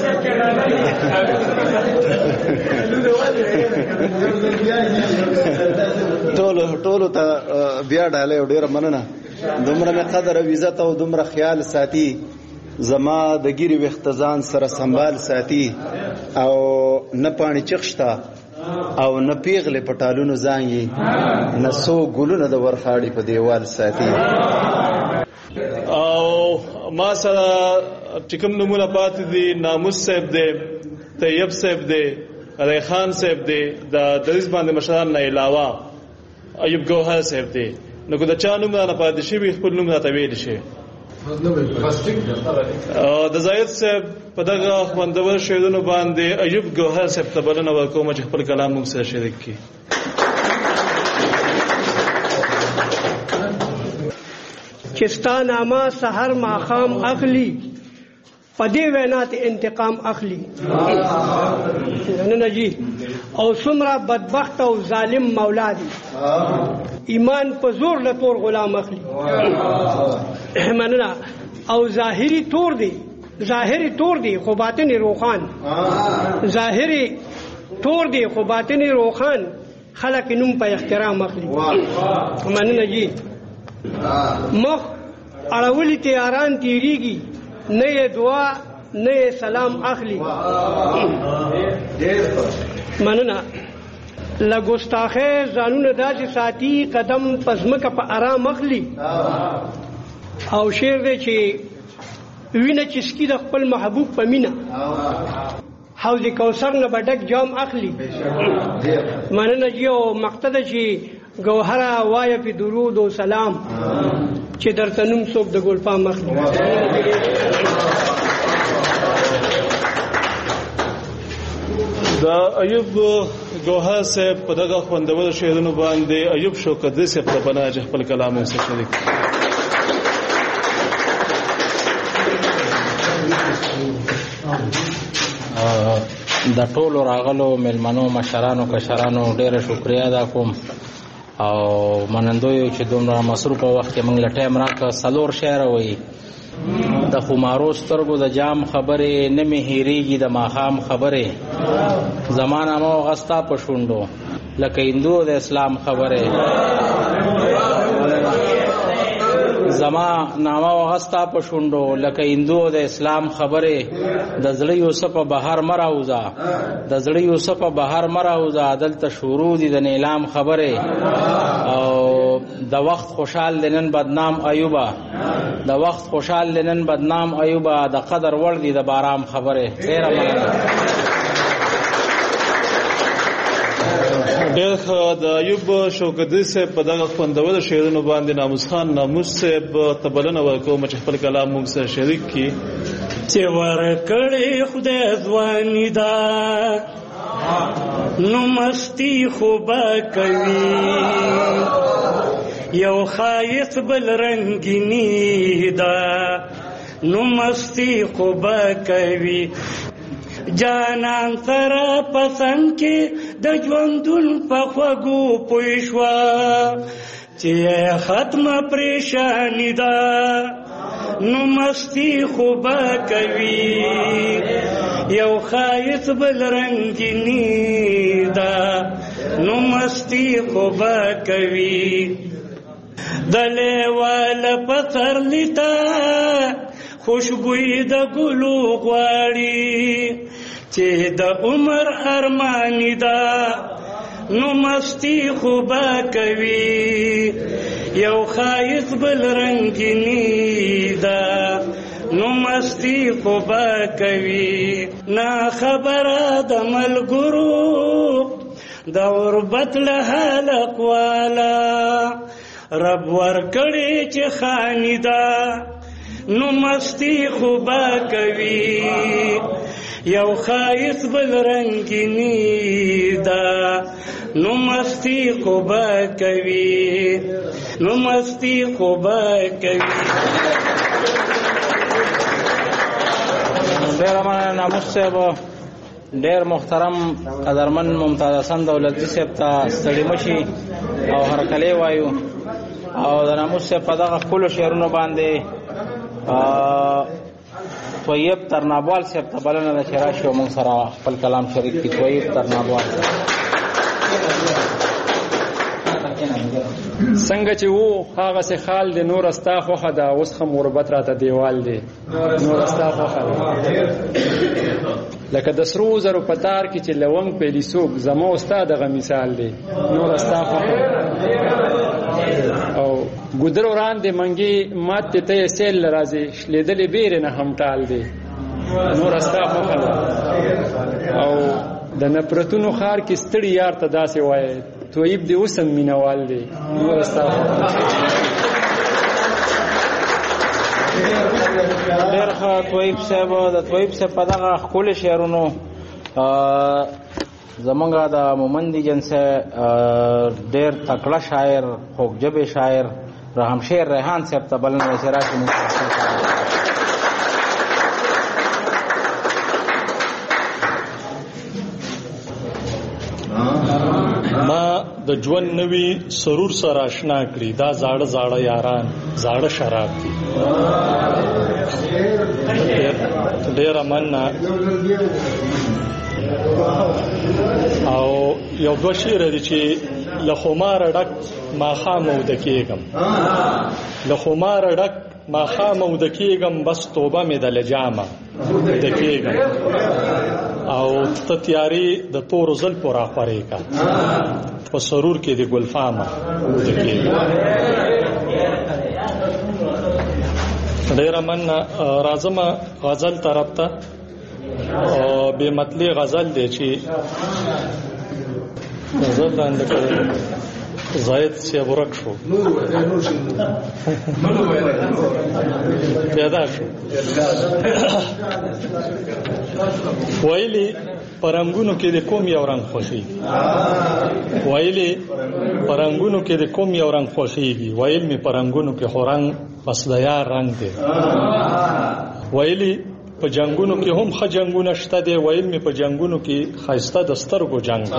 ټولو ټولو ته بیا ډالۍ او ډېره مننه. دومره مې قدر او عزت او دومره خیال ساتي زما د ګیري ویښته ځان سره سنبال ساتي، او نه پاڼې چغ شته او نه پیغلې په ټالونو زانګي، نه څو ګلونه د ورخاړي په دیوال ساتي. او ما سره چې کوم نمونه پاتې دي ناموس صاحب دی، طیب صاحب دی، ریحان صاحب دی، د دریس باندې مشران نه علاوه ایوب ګوهر صاحب دی. نو که د چا نوم رانه پاتې شوي خپل نوم راته ویلی شي. د زاهد صاحب په دغه خوندور شعرونو باندې ایوب ګوهر صاحب ته بلنه ورکوم چې خپل کلام موږ سره شریک کړي. چې ستا نامه سحر ماښام اخلي، په دې وینا ته انتقام اخلي. نه جی. او څومره بدبخت او ظالم مولا دی، ایمان په زور له تور غلام اخلي. مننه. او ظاهری تور دی، ظاهری تور دی خو باطن روخان، ظاهری تور دی خو باطن روخان، خلق نوم په احترام اخلي. مننه جی. مخ اړولي تیاران تیریږي نه یې دعا نه یې سلام اخلي. مننه. له ګستاخۍ ځانونه داسې ساتي قدم پزمکه په آرام اخلي. او شعر دی چې وینه چسکي د خپل محبوب په مینه حوض کوثر نه به ډک جام اخلي. مننه جي او مقصد چې ګوهره وایه په درود او سلام چې درته نوم څوک د ګلپام اخلي. د ایوب ګوهر صاحب په دغه خوندور شعرونو باندې ایوب شوکدي صاحب ته بنا چې خپل کلام سره شریک. د ټولو راغلو مېلمنو مشرانو کشرانو ډېره شکریا ادا کوم او منندوی چې دومره مصروفه وخت کې موږ له ټایم راکړه. څلور شعر وایي د خمارو سترګو د جام خبرې نه مې هېرېږي د ماښام خبرې زما نامه وغستا په شونډو لکه هندو د اسلام خبرې زما نامه وغستا په شونډو لکه هندو د اسلام خبرې د زړه یوسف بهر مراوزه د زړه یوسف بهر مراوزه دلته شروع دي د نیلام خبرې او د وخت خوشحال لنن بدنام ایوبا د وخت خوشحال لنن بدنام ایوبا د قدر وړ دي د بارام خبرې. ډیره مننه. ډېر ښه. د ایوب شوکدي صاحب په دغه خوندور شعرونو باندې ناموس خان ناموس صاحب ته بلنه ورکوم چې خپل کلام موږ سره شریک کړي. چې ورکړې خدای ځواني ده نو مستی خو به کوي یو ښایست بل رنګیني ده نو مستی خو به کوي جانان سره پسند کې د ژوندون په خوږو پوه شوه چې ختمه پریشاني ده نو مستی خو به کوي یو ښایست بل رنګیني ده نو مستی خو به کوي د لیواله په سرلی ته خوشبوی د ګلو غواړي چې د عمر ارمانی ده نو مستی خو به کوي یو ښایست بل رنګیني ده نو مستی خو به کوي نه خبره د ملګرو د غربت له حلق والا رب ورکړي چې خاني ده نو مستی خو به کوي یو ښایست بل رنګیني ده نو مستی خو به کوي نو مستی خو به کوي. ډېره مننه ناموس صاحب. ډېر محترم قدرمن ممتاز حسن دولتي صاحب ته ستړي مشي او هرکلی وایو او د ناموس صاحب په دغه ښکلو شعرونو باندې طیب ترنابوال صاحب ته بلنه ده چې راشي او موږ سره خپل کلام شریک کړي. طیب ترنابوال څنګه چې وو هغه سه خال دی نور استا خوخه ده اوس خو مربت راته دیوال دی نور استا خوخه ده لکه د سرو زرو پتار کې چې لونګ پیلی سوق زمو استاد غ مثال دی نور استا خوخه او ګدر وران دی منګي مات ته سیل راځي شلیدلې بیر نه همټال دی نور استا خوخه او د نفرتونو خار کې ستړي یار ته داسې وای طیب دی اوسم مینوال دی نور استا ډېر ښه. طیب صاحب د طیب صاحب په دغه ښکلي شعرونو زمونږ د مومندي جنس ډېر تکړه شاعر خوږ ژبې شاعر رحم شیر ریحان صاحب ته بلنه ده چې راشي موږ ما د ژوند نوي سرور سره آشنا کړي دا زاړه زاړه یاران زاړه شراب دي. ډېره مننه. او یو دوه شعر دي چې له خماره ډک ماښام اوده کېږم له خماره ډک ماښام اوده کېږم بس توبه مې د لجامه اوده کېږم او ته تیارې د تورو زلفو راخورې کا په سرور کې د ګلفامه اوده کېږم. ډېره مننه. راځم غزل طرف ته. بې مطلې غزل دی چې غزل لاندې کړی زاید صاحب ورک شو پیدا شو ویلي پرنګونو کې د کوم یو رنگ خوښیږي ویلي پرنګونو کې د کوم یو رنگ خوښیږي ویل می پرنګونو کې خو رنگ بس د یار رنگ دی ویلي په جنگونو کې هم ښه جنگونه شته دی ویل می په جنگونو کې ښایسته د سترګو جنگ دی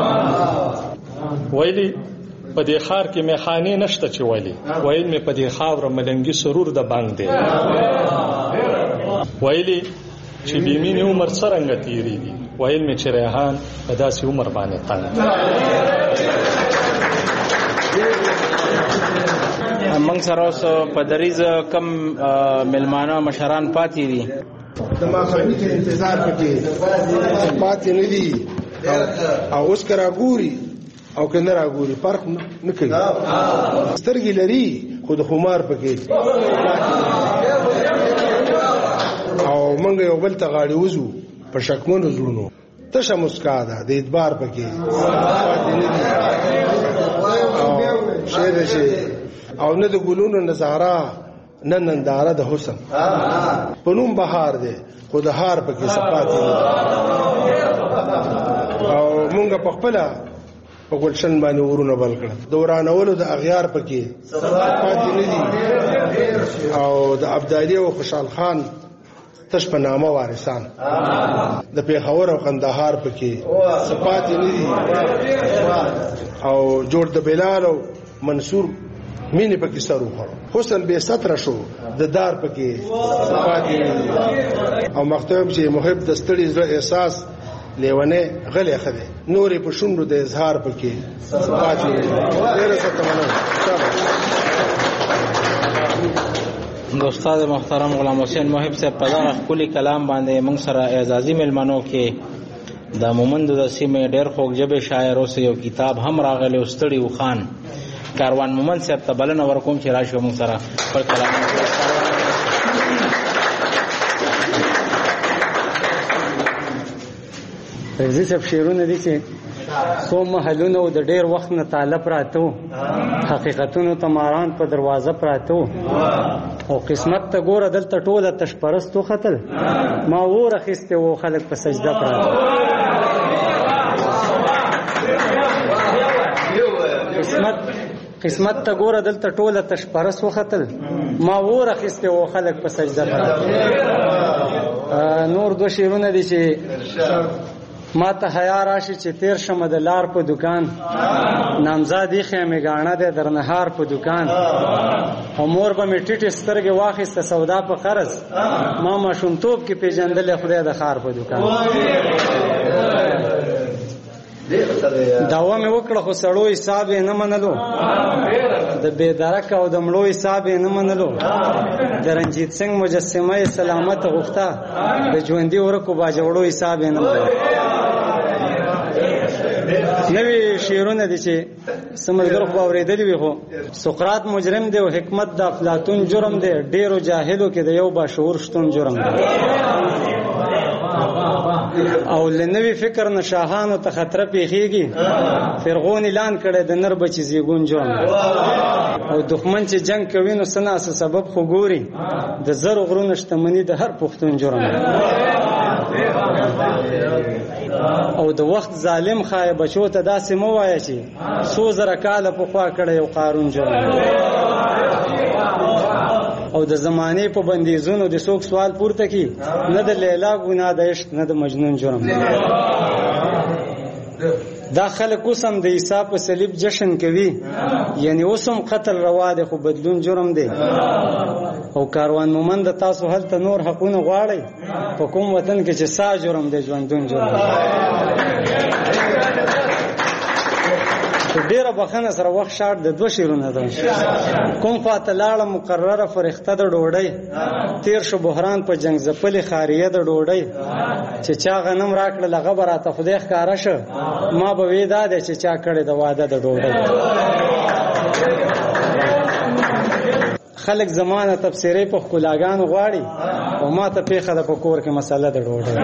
ویلي په دې خار کې میخانې نشته چې ویلي ویل می په دې خاوره ملنګي سرور د بنګ دی ویلي چې بیمینې عمر څرنګه تیریږي ویل می چې ریحان په داسې عمر باندې تنګ موږ سره اوس په دریځ کم ملمانه مشران پاتې دي د ماخرني کې انتظار پکې پاتې نه دي او اوس کرا ګوري او کنه را ګوري فرق نه کوي سترګې لري خو د خمار پکې او موږ یو بل ته غاړي وزو په شکمنو زړونو تشه مسکا ده د اعتبار پکې او شعر شي او نه د ګلونو نظاره نه ننداره د حسن په نوم بهار دی خو د هار پکې صفات او مونږ په خپل په ګلشن باندې ورونه بل کړ دورانولو د اغیار پکې صفات نه دي او د ابدالي او خوشحال خان تش په نامه وارثان د پیښور او قندهار پکې صفات نه دي او جوړ د بلال او منصور مینه پکې سرو خورو حسن به ستر شو د دار پکې صفات او مختوب چې محب د ستړي زړه احساس لیونه غلې خده نورې په شونډو د اظهار پکې صفات ډېر څه تمنو د استاد محترم غلام حسین محب صاحب په دغه خولي کلام باندې موږ سره اعزازي ملمنو کې د مومند د سیمې ډېر خوږ جبه شاعر اوس یو کتاب هم راغلی استړي و خان کاروان مومند صاحب ته بلنه ورکوم چې راشي موږ سره پر کلام رضی صاحب شعرونه دي چې څو محلونه د ډېر وخت نه طالب راته حقیقتونو تماران په دروازه پراته او قسمت ته ګوره دلته ټوله تشپرستو خطل ما ور اخیسته و خلک په سجده پراته قسمت قسمت ته ګوره دلته ټوله تشپرست وختل ما ور اخیسته و خلک په سجده پراته نور دو شعرونه دي چې ما ته حیا راشي چې تیر شمه د لار په دکان نامزادی خیمه غاڼه ده در نهار په دکان او مور به می ټیټ سترګې واخیسته سودا په قرض ما ما شومتوب کې پیجندل خدای د خار په دکان داوا مې وکړه خو سړو حساب نه منلو د بېدرک او د مړو حساب نه منلو د رنجیت سنگ مجسمه سلامت غوښته د ژوندۍ ورکو باجوړو حساب نه منلو نوی شعرونه دي چې سمجګر خو اوریدلی وي خو سقراط مجرم دی او حکمت د افلاطون جرم دی ډیرو جاهلو کې د یو باشعور شتون جرم دی او لنوی فکر نشاهانو ته خطر پیخیږي فرعون اعلان کړي د نر بچی زیګون جرم او دښمن چې جنگ کوي نو سنا سبب خو ګوري د زر غرونو شتمنی د هر پښتون جرم او د وخت ظالم خای بچو ته داسې مو وایي چې سو زره کاله په خوا کړي او قارون جرم او د زمانه په بندیزونو د څوک سوال پورته کی نه د لیلا ګناه د عشق نه د مجنون جرم دا خلک اوسم د عیسی په صلیب جشن کوي یعنی اوسم قتل روا ده خو بدلون جرم دی او کاروان مومند تاسو هلته نور حقونه غواړي په کوم وطن کې چې سا جرم دی ژوندون جرم ډیره بخنه سره وخت شاټ د دوه شیرونه ده. کوم خواته لاړه مقرره فرښته د ډوډۍ، تیر شو بحران په جنگ زپلې خاریه د ډوډۍ، چې چا غنم راکړه لغه براته خدای ښکارا شه، ما به وې دا ده چې چا کړې د واده د ډوډۍ. خلک زمانه تفسیرې په ښکلاګانو غواړي او ما ته پیښه ده په کور کې مسله د ډوډۍ.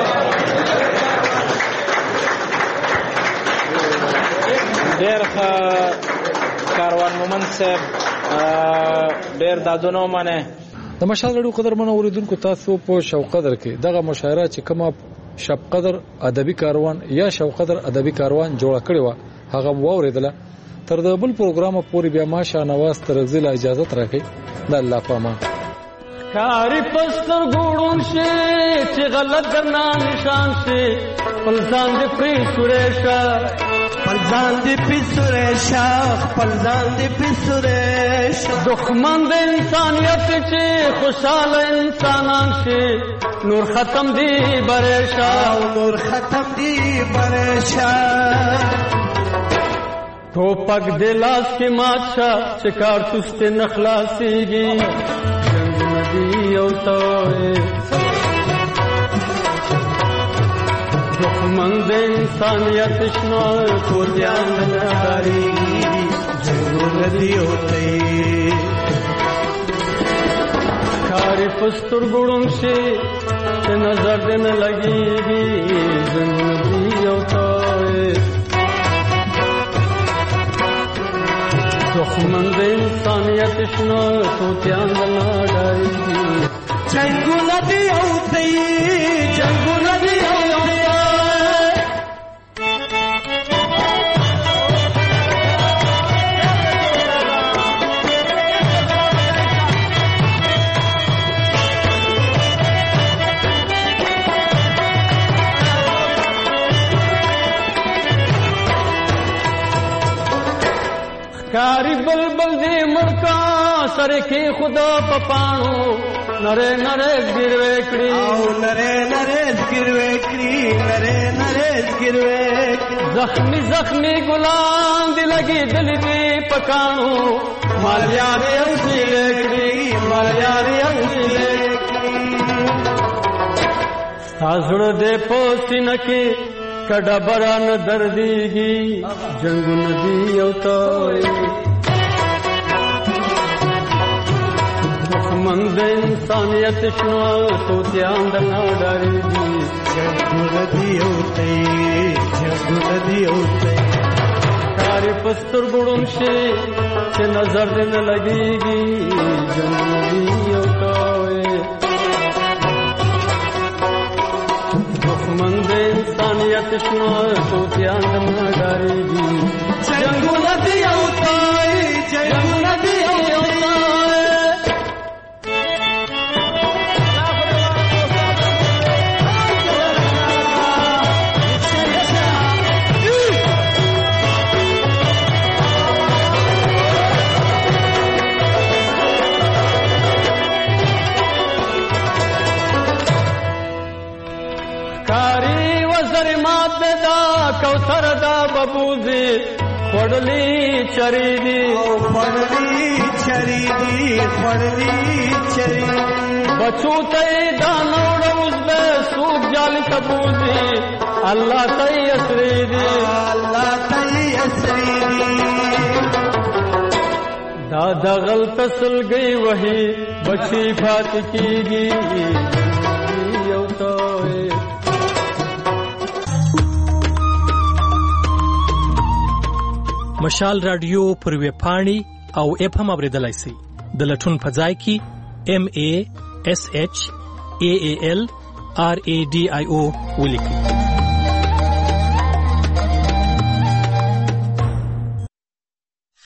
ډېر ښه کاروان مومند صاحب، ډېر دادونه ومنئ. د مشال راډیو قدرمنو اوریدونکو، تاسو په شوق قدر کې دغه مشاعره چې کومه شب قدر ادبي کاروان یا شوق قدر ادبي کاروان جوړ کړی و هغه واوریدله. تر د بل پروګرام پورې بیا ما شاه نواز ترغزل اجازه راکړي. د الله په امان. کاری پستر ګوړون شي چې غلط درنا نشان شي، پلزان دې پری سورېشا، پلزان دې پری سورېشا، پلزان دې پری سورېشا. دښمن د انسانیت چې خوشاله انسانان شي، نور ختم دی برېشا، نور ختم دی برېشا. ټوپک د لاس کې مات شه چې کارتوس ته نه خلاصېږي، جنګونه دي او توې دښمن د انسانیت شنه کوتیان نه ډارېږي، جنګونه دي او توې کاري په سترګو ړوند شي چې نظر دې نه لګېږي، جنګونه دي او توې دښمن د انسانیت شنه توتیان نه ډارېږي، جنګونه دي او توې جنګونه دي او کاری بلبل دی مړکا سره کې خدا په پانو، نره نره ګروي کړی او نره نره ګروي کړی، نره نره ګروي زخمی زخمی ګلان دی لګي دل دی پکانو، مالیا دی اوسې کړی، مالیا دی اوسې کړی. سازړ دې پوسینه کې کډه بران دردیږي، جنگونه دي او توې دښمن د انسانیت شنه توتیان نه ډارېږي، جنگونه دي او توې جنگونه دي او توې کاري په سترګو ړوند شي چې نظر دې نه لګېږي، جنگونه دي او توې دښمن د انسانیت شنه توتیان نه ډارېږي، جنګونه دي او توې جنګونه دي او توې. کاری وزر مات دا کوثر دا ببوزی خړلی چری دی او خړلی چری دی خړلی چری بچو ته دا نوړ اوس به سوق جال تبوزی الله ته اسری دی الله ته اسری دی دا د غلط سلګي وਹੀ بچی فات کیږي یو تو مشال رادیو پر وی پاڼي او اپ هم اوریدلای شي د لټون په ځای کې ام ا اس اچ ا ا ال ار ا ډي اي او ولیکئ.